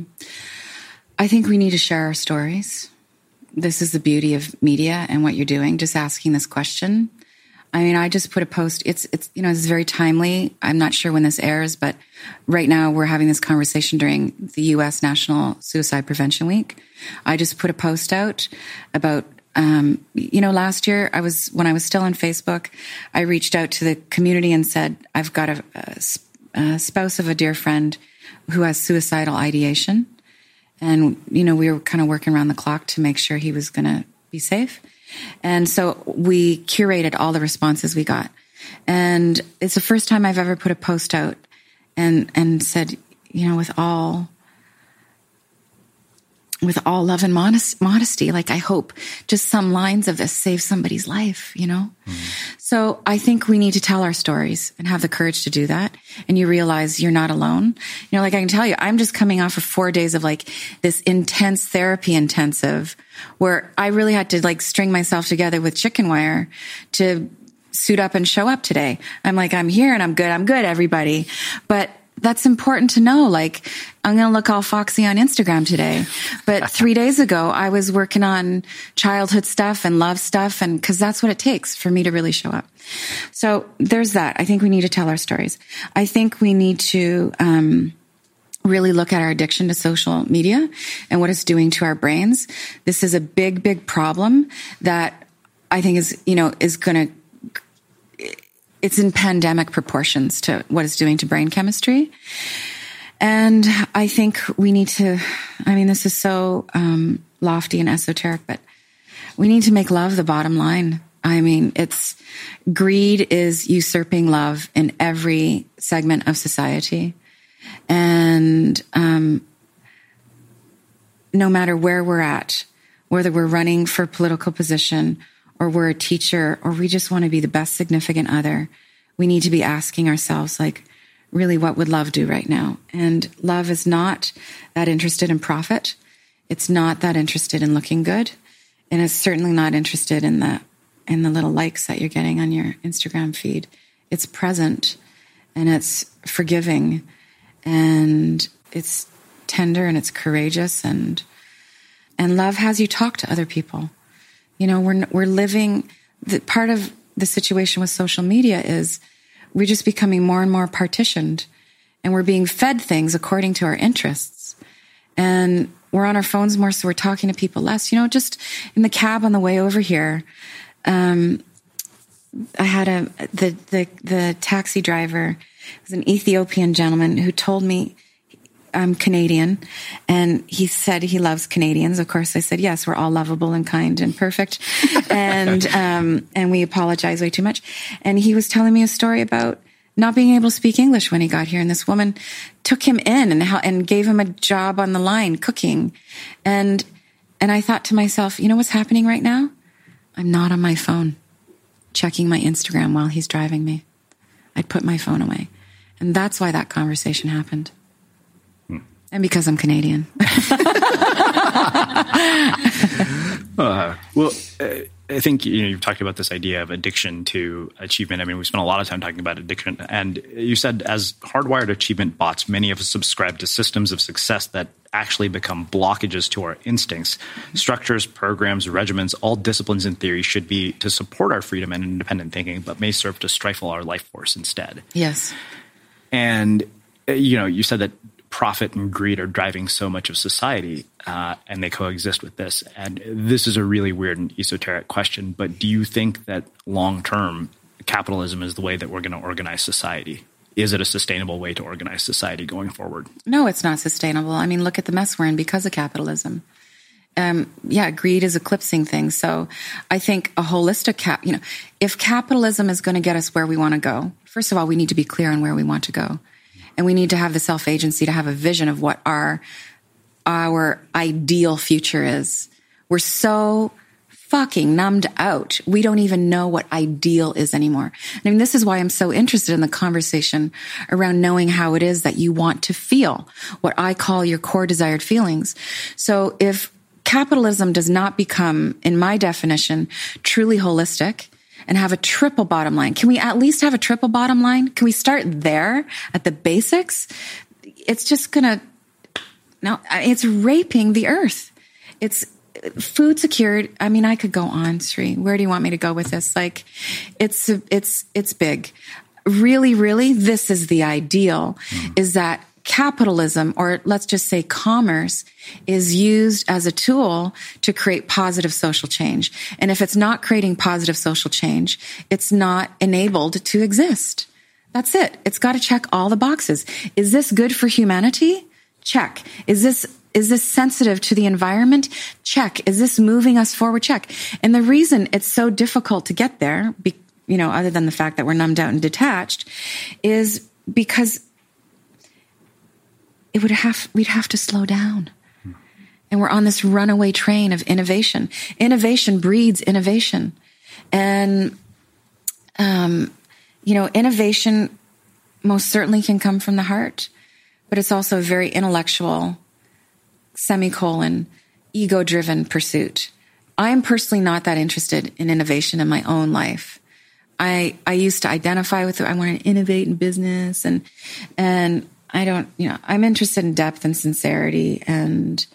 I think we need to share our stories. This is the beauty of media and what you're doing, just asking this question. I mean, I just put a post. It's, it's, you know, it's very timely. I'm not sure when this airs, but right now we're having this conversation during the U S National Suicide Prevention Week. I just put a post out about, um, you know, last year I was, when I was still on Facebook, I reached out to the community and said, I've got a, a, a spouse of a dear friend who has suicidal ideation. And, you know, we were kind of working around the clock to make sure he was going to be safe. And so we curated all the responses we got. And it's the first time I've ever put a post out and, and said, you know, with all, with all love and modest, modesty, like I hope just some lines of this save somebody's life, you know? Mm-hmm. So I think we need to tell our stories and have the courage to do that. And you realize you're not alone. You know, like I can tell you, I'm just coming off of four days of like this intense therapy intensive where I really had to like string myself together with chicken wire to suit up and show up today. I'm like, I'm here and I'm good. I'm good, everybody. But that's important to know. Like, I'm going to look all foxy on Instagram today. But three days ago, I was working on childhood stuff and love stuff. And cause that's what it takes for me to really show up. So there's that. I think we need to tell our stories. I think we need to, um, really look at our addiction to social media and what it's doing to our brains. This is a big, big problem that I think is, you know, is going to, it's in pandemic proportions to what it's doing to brain chemistry. And I think we need to, I mean, this is so um, lofty and esoteric, but we need to make love the bottom line. I mean, it's greed is usurping love in every segment of society. And um, no matter where we're at, whether we're running for political position or we're a teacher, or we just want to be the best significant other, we need to be asking ourselves, like, really, what would love do right now? And love is not that interested in profit. It's not that interested in looking good. And it's certainly not interested in the, in the little likes that you're getting on your Instagram feed. It's present and it's forgiving and it's tender and it's courageous, and, and love has you talk to other people. You know, we're, we're living, the part of the situation with social media is we're just becoming more and more partitioned, and we're being fed things according to our interests. And we're on our phones more, so we're talking to people less. You know, just in the cab on the way over here, um, I had a, the, the, the taxi driver was an Ethiopian gentleman who told me I'm Canadian, and he said he loves Canadians. Of course, I said, yes, we're all lovable and kind and perfect. and, um, and we apologize way too much. And he was telling me a story about not being able to speak English when he got here. And this woman took him in and how, and gave him a job on the line cooking. And, and I thought to myself, you know what's happening right now? I'm not on my phone checking my Instagram while he's driving me. I'd put my phone away. And that's why that conversation happened. Hmm. And because I'm Canadian. uh, well, uh, I think you know, you've talked about this idea of addiction to achievement. I mean, we spent a lot of time talking about addiction. And you said as hardwired achievement bots, many of us subscribe to systems of success that actually become blockages to our instincts. Structures, programs, regimens, all disciplines in theory should be to support our freedom and independent thinking, but may serve to stifle our life force instead. Yes. And, you know, you said that profit and greed are driving so much of society, uh, and they coexist with this. And this is a really weird and esoteric question, but do you think that long-term capitalism is the way that we're going to organize society? Is it a sustainable way to organize society going forward? No, it's not sustainable. I mean, look at the mess we're in because of capitalism. Um, yeah, greed is eclipsing things. So I think a holistic cap, you know, if capitalism is going to get us where we want to go, first of all, we need to be clear on where we want to go. And we need to have the self-agency to have a vision of what our, our ideal future is. We're so fucking numbed out. We don't even know what ideal is anymore. I mean, this is why I'm so interested in the conversation around knowing how it is that you want to feel, what I call your core desired feelings. So if capitalism does not become, in my definition, truly holistic and have a triple bottom line, can we at least have a triple bottom line? Can we start there at the basics? It's just going to, no, it's raping the earth. It's food secured. I mean, I could go on, Sri. Where do you want me to go with this? Like, it's, it's, it's big. Really, really, this is the ideal, mm. is that capitalism, or let's just say commerce, is used as a tool to create positive social change. And if it's not creating positive social change, it's not enabled to exist. That's it. It's got to check all the boxes. Is this good for humanity? Check. Is this Is this sensitive to the environment? Check. Is this moving us forward? Check. And the reason it's so difficult to get there, be, you know, other than the fact that we're numbed out and detached, is because it would have, we'd have to slow down. And we're on this runaway train of innovation. Innovation breeds innovation. And, um, you know, innovation most certainly can come from the heart, but it's also a very intellectual, semicolon, ego-driven pursuit. I am personally not that interested in innovation in my own life. I I used to identify with it. I want to innovate in business, and and I don't, you know, I'm interested in depth and sincerity. And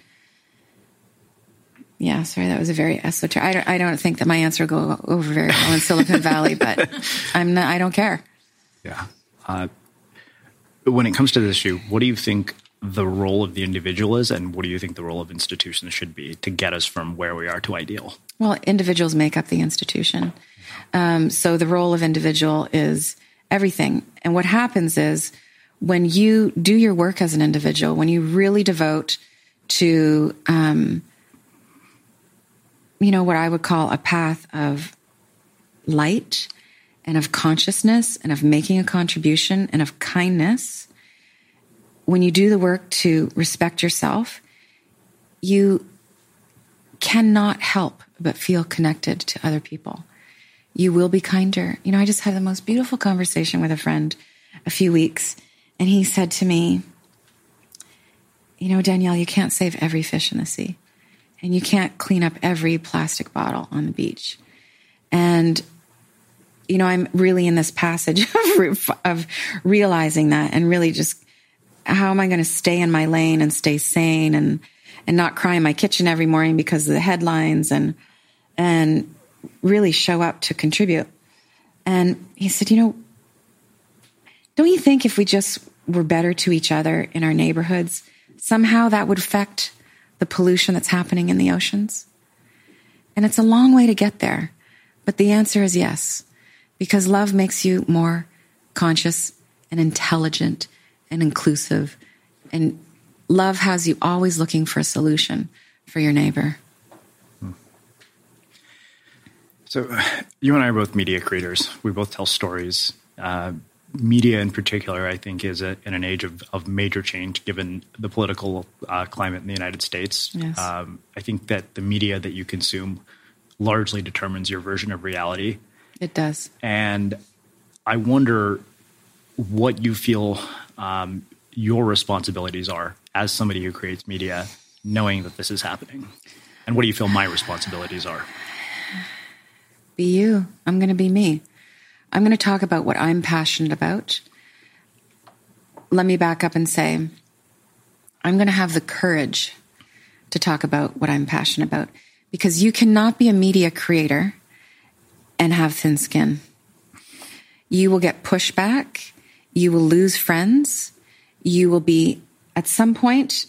yeah, sorry, that was a very esoteric. I don't I don't think that my answer will go over very well in Silicon Valley, but I'm not. I don't care. Yeah. Uh, when it comes to this issue, what do you think the role of the individual is, and what do you think the role of institutions should be to get us from where we are to ideal? Well, individuals make up the institution. Um, so the role of individual is everything. And what happens is when you do your work as an individual, when you really devote to, um, you know, what I would call a path of light and of consciousness and of making a contribution and of kindness, when you do the work to respect yourself, you cannot help but feel connected to other people. You will be kinder. You know, I just had the most beautiful conversation with a friend a few weeks, and he said to me, you know, Danielle, you can't save every fish in the sea, and you can't clean up every plastic bottle on the beach. And, you know, I'm really in this passage of, of realizing that, and really just, how am I going to stay in my lane and stay sane and, and not cry in my kitchen every morning because of the headlines, and, and really show up to contribute. And he said, you know, don't you think if we just were better to each other in our neighborhoods, somehow that would affect the pollution that's happening in the oceans? And it's a long way to get there. But the answer is yes, because love makes you more conscious and intelligent and inclusive. And love has you always looking for a solution for your neighbor. So you and I are both media creators. We both tell stories. Uh, media in particular, I think, is a, in an age of, of major change given the political uh, climate in the United States. Yes. Um, I think that the media that you consume largely determines your version of reality. It does. And I wonder what you feel um, your responsibilities are as somebody who creates media, knowing that this is happening. And what do you feel my responsibilities are? Be you. I'm going to be me. I'm going to talk about what I'm passionate about. Let me back up and say, I'm going to have the courage to talk about what I'm passionate about, because you cannot be a media creator and have thin skin. You will get pushback. You will lose friends. You will be, at some point,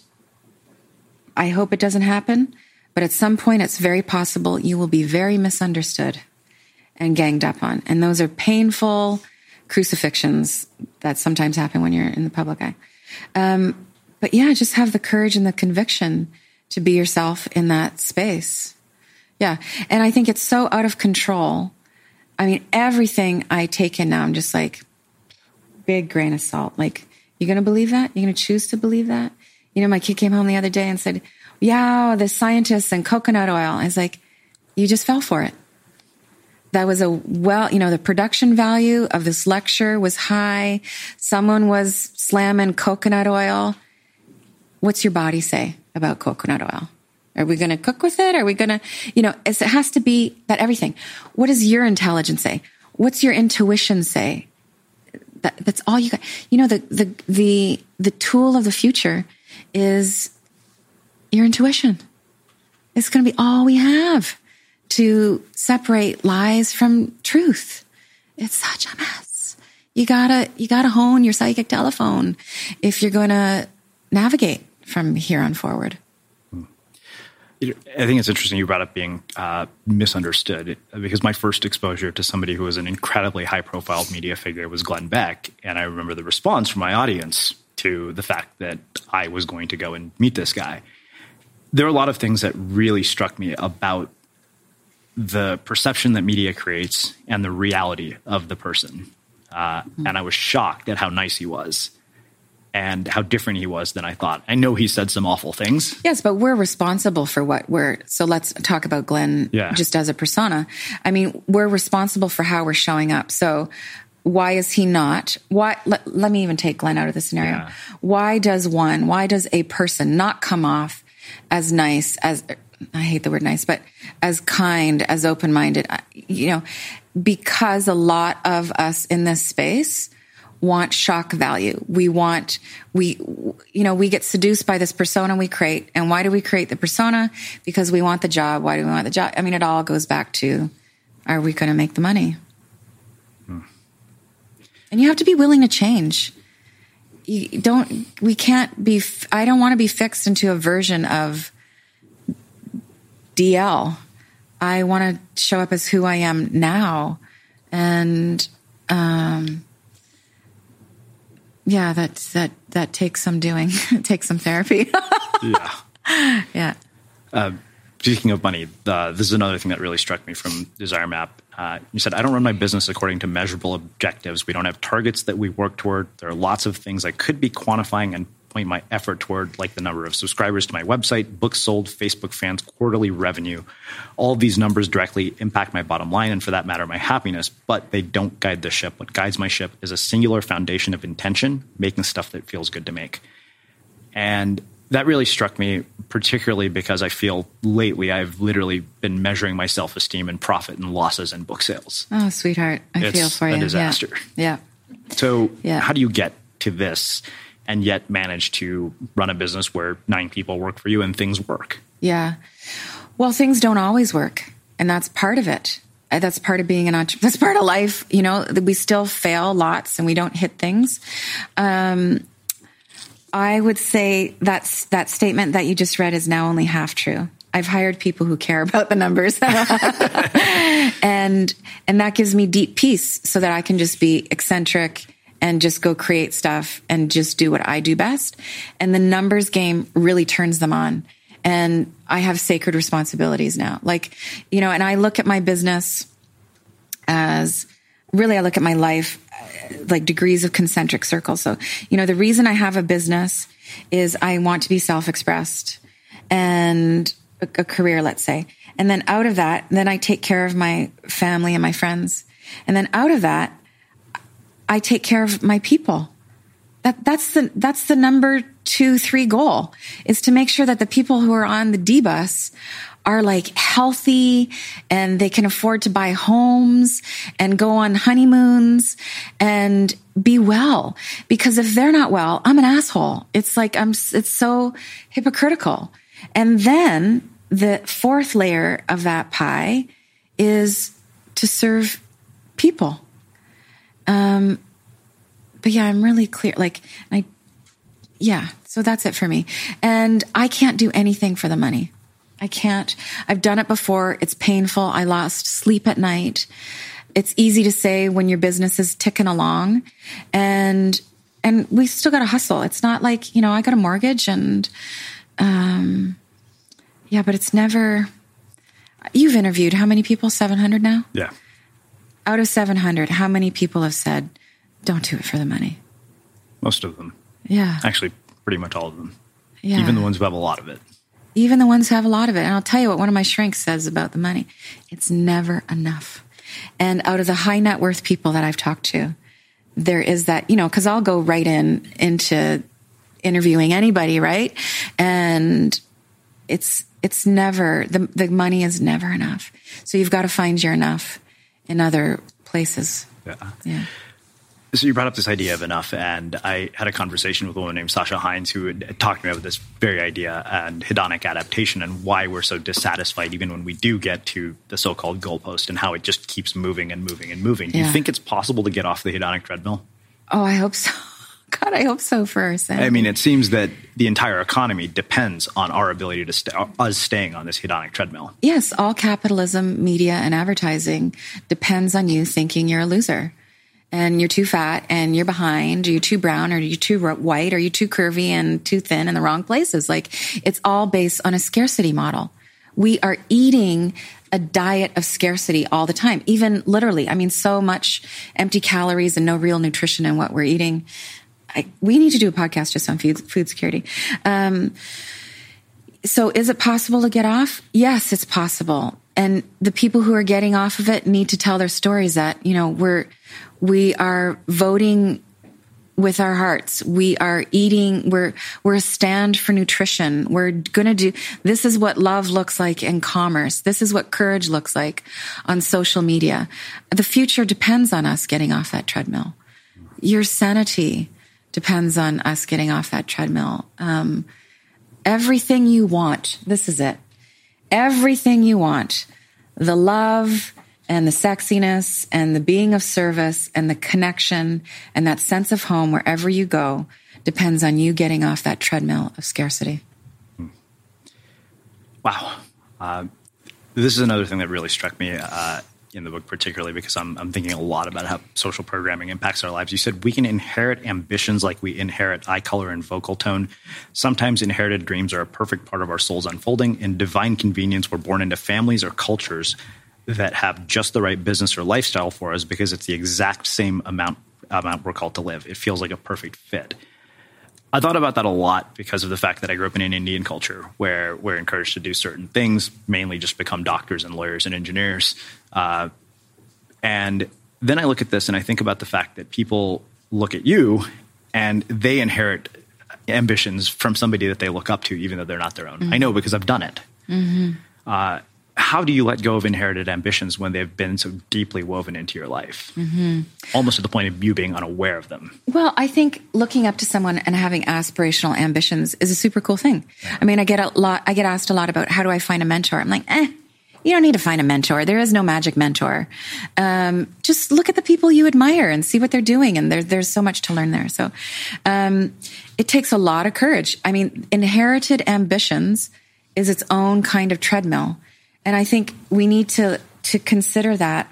I hope it doesn't happen, but at some point it's very possible you will be very misunderstood and ganged up on. And those are painful crucifixions that sometimes happen when you're in the public eye. Um, but yeah, just have the courage and the conviction to be yourself in that space. Yeah. And I think it's so out of control. I mean, everything I take in now, I'm just like, big grain of salt. Like, you're going to believe that? You're going to choose to believe that? You know, my kid came home the other day and said, yeah, the scientists and coconut oil. I was like, you just fell for it. That was a, well, you know, the production value of this lecture was high. Someone was slamming coconut oil. What's your body say about coconut oil? Are we going to cook with it? Are we going to, you know, it has to be that everything. What does your intelligence say? What's your intuition say? That, that's all you got. You know, the, the, the, the tool of the future is your intuition. It's going to be all we have to separate lies from truth. It's such a mess. You gotta, you gotta hone your psychic telephone if you're going to navigate from here on forward. I think it's interesting you brought up being uh, misunderstood, because my first exposure to somebody who was an incredibly high-profile media figure was Glenn Beck, and I remember the response from my audience to the fact that I was going to go and meet this guy. There are a lot of things that really struck me about the perception that media creates and the reality of the person. Uh, mm-hmm. And I was shocked at how nice he was and how different he was than I thought. I know he said some awful things. Yes, but we're responsible for what we're, so let's talk about Glenn yeah. just as a persona. I mean, we're responsible for how we're showing up. So why is he not, why, let, let me even take Glenn out of the scenario. Yeah. Why does one, why does a person not come off as nice as, I hate the word nice, but as kind, as open-minded, you know, because a lot of us in this space want shock value. We want, we, you know, we get seduced by this persona we create. And why do we create the persona? Because we want the job. Why do we want the job? I mean, it all goes back to, are we going to make the money? Hmm. And you have to be willing to change. You don't, we can't be, I don't want to be fixed into a version of D L. I want to show up as who I am now. And, um, yeah, that, that, that takes some doing. It takes some therapy. yeah. Yeah. Uh, speaking of money, uh, this is another thing that really struck me from Desire Map. Uh, you said, I don't run my business according to measurable objectives. We don't have targets that we work toward. There are lots of things I could be quantifying and point my effort toward, like the number of subscribers to my website, books sold, Facebook fans, quarterly revenue. All of these numbers directly impact my bottom line and, for that matter, my happiness, but they don't guide the ship. What guides my ship is a singular foundation of intention, making stuff that feels good to make. And that really struck me, particularly because I feel lately I've literally been measuring my self-esteem and profit and losses and book sales. Oh, sweetheart. I it's feel for a you. It's a disaster. Yeah. yeah. So yeah. how do you get to this and yet manage to run a business where nine people work for you and things work? Yeah. Well, things don't always work. And that's part of it. That's part of being an entrepreneur. That's part of life. You know, we still fail lots and we don't hit things. Um, I would say that's, that statement that you just read is now only half true. I've hired people who care about the numbers. and, and that gives me deep peace so that I can just be eccentric and just go create stuff and just do what I do best. And the numbers game really turns them on. And I have sacred responsibilities now. Like, you know, and I look at my business as really, I look at my life like degrees of concentric circles. So, you know, the reason I have a business is I want to be self-expressed and a, a career, let's say. And then out of that, then I take care of my family and my friends. And then out of that, I take care of my people. That, that's the, that's the number two, three goal, is to make sure that the people who are on the D bus are like healthy and they can afford to buy homes and go on honeymoons and be well. Because if they're not well, I'm an asshole. It's like, I'm, it's so hypocritical. And then the fourth layer of that pie is to serve people. Um, but yeah, I'm really clear. Like, I, yeah, so that's it for me. And I can't do anything for the money. I can't. I've done it before. It's painful. I lost sleep at night. It's easy to say when your business is ticking along, and, and we still got to hustle. It's not like, you know, I got a mortgage and, um, yeah, but it's never, you've interviewed how many people? seven hundred now? Yeah. Out of seven hundred, how many people have said, don't do it for the money? Most of them. Yeah. Actually, pretty much all of them. Yeah. Even the ones who have a lot of it. Even the ones who have a lot of it. And I'll tell you what one of my shrinks says about the money. It's never enough. And out of the high net worth people that I've talked to, there is that, you know, because I'll go right in into interviewing anybody, right? And it's it's never, the, the money is never enough. So you've got to find your enough in other places. Yeah. Yeah. So you brought up this idea of enough, and I had a conversation with a woman named Sasha Hines who had talked to me about this very idea and hedonic adaptation and why we're so dissatisfied even when we do get to the so-called goalpost and how it just keeps moving and moving and moving. Do Yeah. you think it's possible to get off the hedonic treadmill? Oh, I hope so. God, I hope so for us. I mean, it seems that the entire economy depends on our ability to st- us staying on this hedonic treadmill. Yes, all capitalism, media, and advertising depends on you thinking you're a loser. And you're too fat, and you're behind, or you're too brown, or you're too white, or you're too curvy and too thin in the wrong places. Like, it's all based on a scarcity model. We are eating a diet of scarcity all the time, even literally. I mean, so much empty calories and no real nutrition in what we're eating. I, we need to do a podcast just on food, food security. Um, so is it possible to get off? Yes, it's possible. And the people who are getting off of it need to tell their stories that, you know, we're, we are voting with our hearts. We are eating, we're, we're a stand for nutrition. We're going to do, this is what love looks like in commerce. This is what courage looks like on social media. The future depends on us getting off that treadmill. Your sanity depends on us getting off that treadmill. Um, everything you want, this is it. Everything you want, the love and the sexiness and the being of service and the connection and that sense of home wherever you go depends on you getting off that treadmill of scarcity. Wow. Uh, this is another thing that really struck me uh, in the book, particularly because I'm, I'm thinking a lot about how social programming impacts our lives. You said we can inherit ambitions like we inherit eye color and vocal tone. Sometimes inherited dreams are a perfect part of our soul's unfolding. In divine convenience, we're born into families or cultures that have just the right business or lifestyle for us because it's the exact same amount amount we're called to live. It feels like a perfect fit. I thought about that a lot because of the fact that I grew up in an Indian culture where we're encouraged to do certain things, mainly just become doctors and lawyers and engineers. Uh, and then I look at this and I think about the fact that people look at you and they inherit ambitions from somebody that they look up to, even though they're not their own. Mm-hmm. I know because I've done it. Mm-hmm. Uh, how do you let go of inherited ambitions when they've been so deeply woven into your life? Mm-hmm. Almost to the point of you being unaware of them. Well, I think looking up to someone and having aspirational ambitions is a super cool thing. Yeah. I mean, I get a lot, I get asked a lot about how do I find a mentor? I'm like, eh, you don't need to find a mentor. There is no magic mentor. Um, just look at the people you admire and see what they're doing. And there, there's so much to learn there. So um, it takes a lot of courage. I mean, inherited ambitions is its own kind of treadmill. And I think we need to, to consider that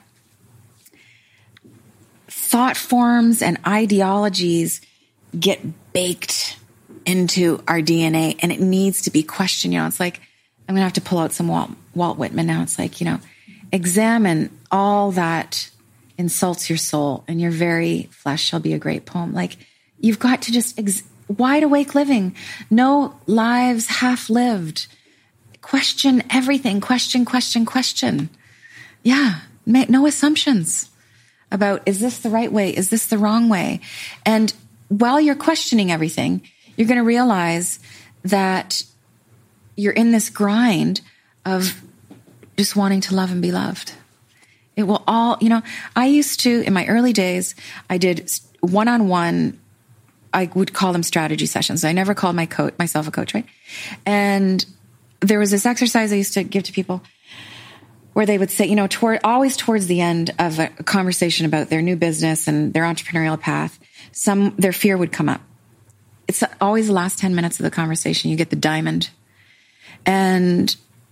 thought forms and ideologies get baked into our D N A, and it needs to be questioned. You know, it's like, I'm going to have to pull out some Walt, Walt Whitman now. It's like, you know, examine all that insults your soul, and your very flesh shall be a great poem. Like, you've got to just ex- wide awake living, no lives half lived. Question everything. Question, question, question. Yeah. No assumptions about, is this the right way? Is this the wrong way? And while you're questioning everything, you're going to realize that you're in this grind of just wanting to love and be loved. It will all, you know, I used to, in my early days, I did one-on-one, I would call them strategy sessions. I never called my coach, myself a coach, right? And there was this exercise I used to give to people where they would say, you know, toward, always towards the end of a conversation about their new business and their entrepreneurial path, some, their fear would come up. It's always the last ten minutes of the conversation. You get the diamond. And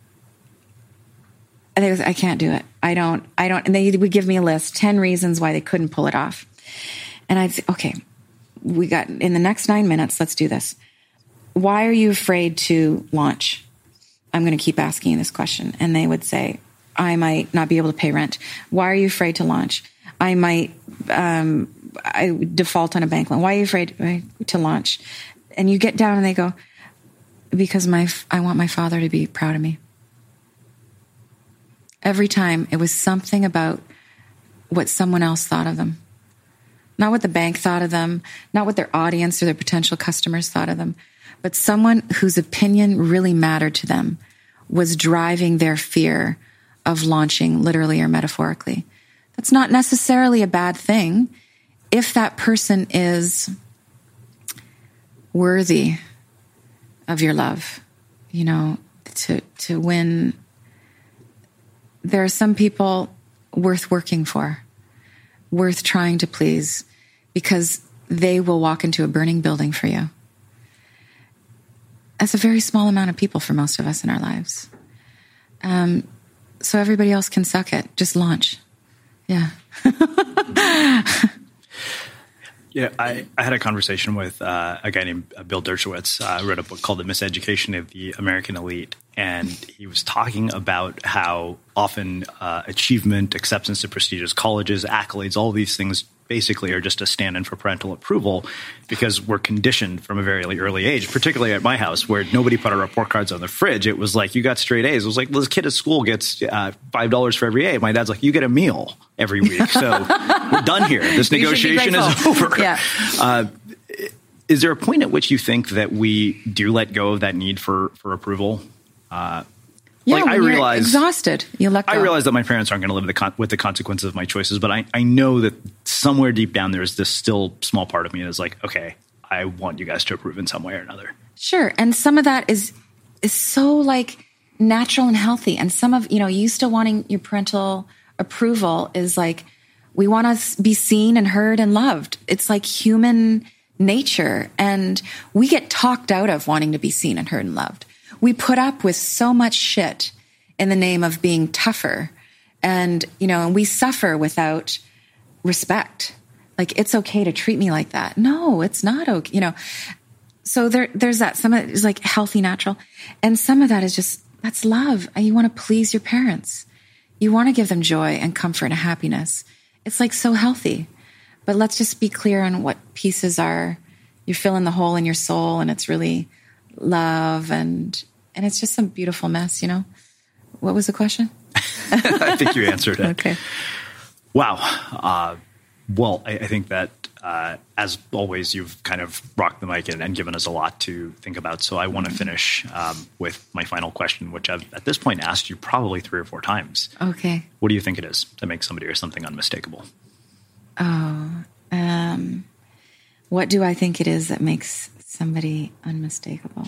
they was, I can't do it. I don't, I don't, and they would give me a list, ten reasons why they couldn't pull it off. And I'd say, okay, we got, in the next nine minutes, let's do this. Why are you afraid to launch? I'm going to keep asking you this question. And they would say, I might not be able to pay rent. Why are you afraid to launch? I might, um, I default on a bank loan. Why are you afraid to launch? And you get down and they go, because my, I want my father to be proud of me. Every time it was something about what someone else thought of them. Not what the bank thought of them, not what their audience or their potential customers thought of them, but someone whose opinion really mattered to them was driving their fear of launching, literally or metaphorically. That's not necessarily a bad thing if that person is worthy of your love, you know, to, to win. There are some people worth working for, worth trying to please, because they will walk into a burning building for you. That's a very small amount of people for most of us in our lives. Um, so everybody else can suck it. Just launch. Yeah. Yeah, I, I had a conversation with uh, a guy named Bill Dershowitz. I uh, wrote a book called The Miseducation of the American Elite. And he was talking about how often uh, achievement, acceptance to prestigious colleges, accolades, all these things basically are just a stand-in for parental approval because we're conditioned from a very early age, particularly at my house where nobody put our report cards on the fridge. It was like, you got straight A's. It was like, well, this kid at school gets uh, five dollars for every A. My dad's like, you get a meal every week. So we're done here. This negotiation is over. Yeah. Uh, is there a point at which you think that we do let go of that need for, for approval? Uh, Yeah, like when I you're realize, exhausted, you let go. I realize that my parents aren't going to live with the, con- with the consequences of my choices, but I, I know that somewhere deep down there's this still small part of me that's like, okay, I want you guys to approve in some way or another. Sure, and some of that is is so like natural and healthy, and some of, you know, you still wanting your parental approval is like, we want to be seen and heard and loved. It's like human nature, and we get talked out of wanting to be seen and heard and loved. We put up with so much shit in the name of being tougher, and, you know, and we suffer without respect. Like, it's okay to treat me like that. No, it's not okay. You know, so there, there's that. Some of it is like healthy, natural. And some of that is just, that's love. You want to please your parents. You want to give them joy and comfort and happiness. It's like so healthy, but let's just be clear on what pieces are, you're filling the hole in your soul, and it's really love, and and it's just some beautiful mess, you know. What was the question? I think you answered it. Okay. Wow. Uh, well, I, I think that uh, as always, you've kind of rocked the mic and, and given us a lot to think about. So I want to finish um, with my final question, which I've at this point asked you probably three or four times. Okay. What do you think it is to make somebody or something unmistakable? Oh, um, what do I think it is that makes somebody unmistakable?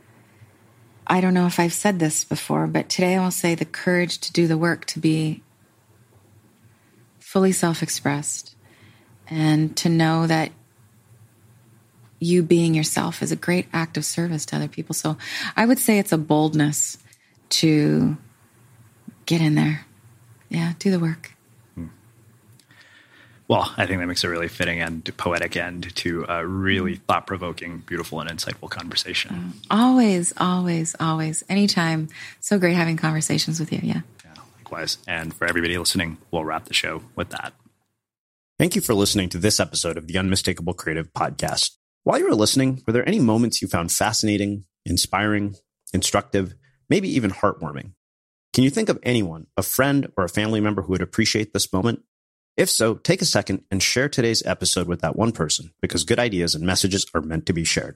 I don't know if I've said this before, but today I will say the courage to do the work, to be fully self-expressed, and to know that you being yourself is a great act of service to other people. So I would say it's a boldness to get in there. Yeah, do the work. Well, I think that makes a really fitting and poetic end to a really thought-provoking, beautiful, and insightful conversation. Always, always, always. Anytime. So great having conversations with you. Yeah. Yeah, likewise. And for everybody listening, we'll wrap the show with that. Thank you for listening to this episode of the Unmistakable Creative Podcast. While you were listening, were there any moments you found fascinating, inspiring, instructive, maybe even heartwarming? Can you think of anyone, a friend or a family member who would appreciate this moment? If so, take a second and share today's episode with that one person, because good ideas and messages are meant to be shared.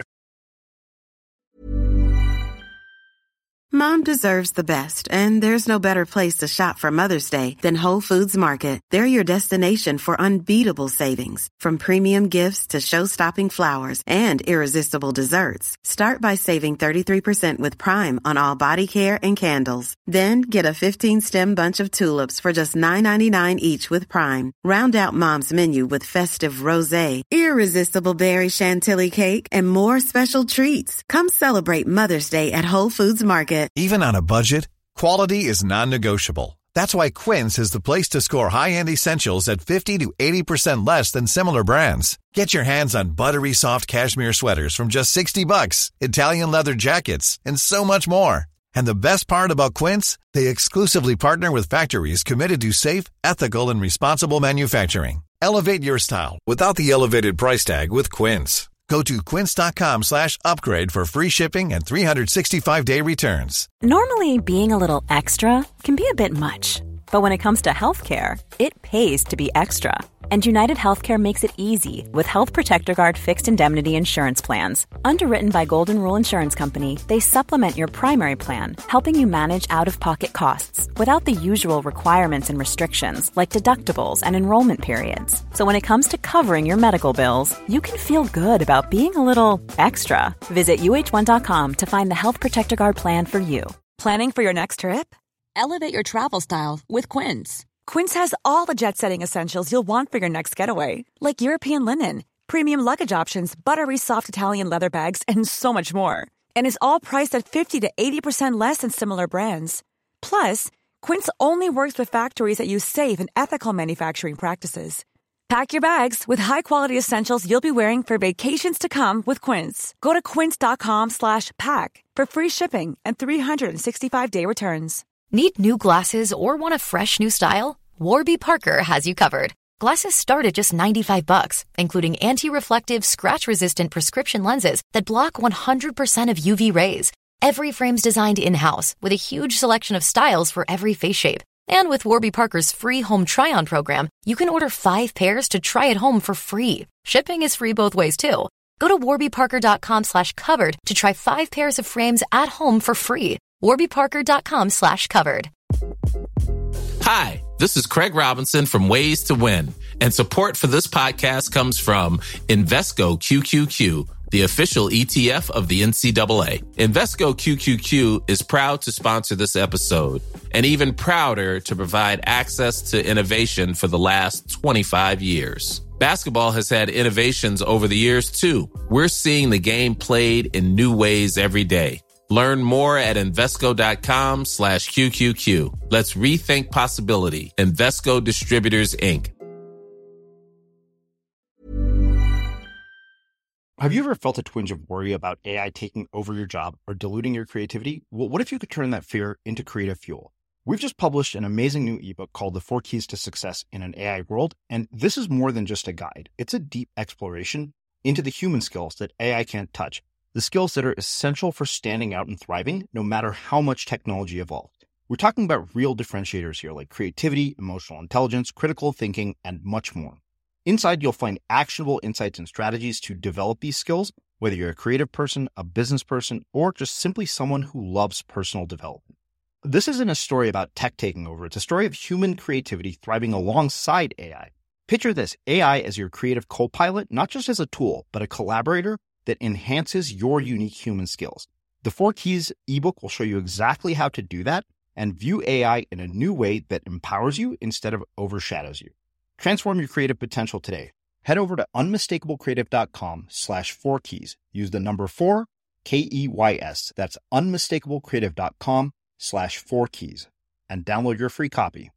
Mom deserves the best, and there's no better place to shop for Mother's Day than Whole Foods Market. They're your destination for unbeatable savings, from premium gifts to show-stopping flowers and irresistible desserts. Start by saving thirty-three percent with Prime on all body care and candles. Then get a fifteen-stem bunch of tulips for just nine ninety-nine each with Prime. Round out Mom's menu with festive rosé, irresistible berry chantilly cake, and more special treats. Come celebrate Mother's Day at Whole Foods Market. Even on a budget, quality is non-negotiable. That's why Quince is the place to score high-end essentials at fifty to eighty percent less than similar brands. Get your hands on buttery soft cashmere sweaters from just sixty bucks, Italian leather jackets, and so much more. And the best part about Quince, they exclusively partner with factories committed to safe, ethical, and responsible manufacturing. Elevate your style without the elevated price tag with Quince. Go to quince.com slash upgrade for free shipping and three sixty-five day returns. Normally, being a little extra can be a bit much. But when it comes to healthcare, it pays to be extra. And United Healthcare makes it easy with Health Protector Guard fixed indemnity insurance plans. Underwritten by Golden Rule Insurance Company, they supplement your primary plan, helping you manage out-of-pocket costs without the usual requirements and restrictions like deductibles and enrollment periods. So when it comes to covering your medical bills, you can feel good about being a little extra. Visit U H one dot com to find the Health Protector Guard plan for you. Planning for your next trip? Elevate your travel style with Quince. Quince has all the jet-setting essentials you'll want for your next getaway, like European linen, premium luggage options, buttery soft Italian leather bags, and so much more. And is all priced at fifty to eighty percent less than similar brands. Plus, Quince only works with factories that use safe and ethical manufacturing practices. Pack your bags with high-quality essentials you'll be wearing for vacations to come with Quince. Go to quince.com slash pack for free shipping and three sixty-five day returns. Need new glasses or want a fresh new style? Warby Parker has you covered. Glasses start at just ninety-five bucks, including anti-reflective, scratch-resistant prescription lenses that block one hundred percent of U V rays. Every frame's designed in-house with a huge selection of styles for every face shape. And with Warby Parker's free home try-on program, you can order five pairs to try at home for free. Shipping is free both ways, too. Go to warbyparker.com slash covered to try five pairs of frames at home for free. warbyparker.com slash covered. Hi, this is Craig Robinson from Ways to Win, and support for this podcast comes from Invesco Q Q Q, the official E T F of the N C double A. Invesco Q Q Q is proud to sponsor this episode, and even prouder to provide access to innovation for the last twenty-five years. Basketball has had innovations over the years, too. We're seeing the game played in new ways every day. Learn more at Invesco.com slash QQQ. Let's rethink possibility. Invesco Distributors, Incorporated. Have you ever felt a twinge of worry about A I taking over your job or diluting your creativity? Well, what if you could turn that fear into creative fuel? We've just published an amazing new ebook called The Four Keys to Success in an A I World, and this is more than just a guide. It's a deep exploration into the human skills that A I can't touch, the skills that are essential for standing out and thriving, no matter how much technology evolved. We're talking about real differentiators here, like creativity, emotional intelligence, critical thinking, and much more. Inside, you'll find actionable insights and strategies to develop these skills, whether you're a creative person, a business person, or just simply someone who loves personal development. This isn't a story about tech taking over. It's a story of human creativity thriving alongside A I. Picture this, A I as your creative co-pilot, not just as a tool, but a collaborator that enhances your unique human skills. The Four Keys ebook will show you exactly how to do that and view A I in a new way that empowers you instead of overshadows you. Transform your creative potential today. Head over to unmistakablecreative.com slash four keys. Use the number four, K E Y S. That's unmistakablecreative.com slash four keys and download your free copy.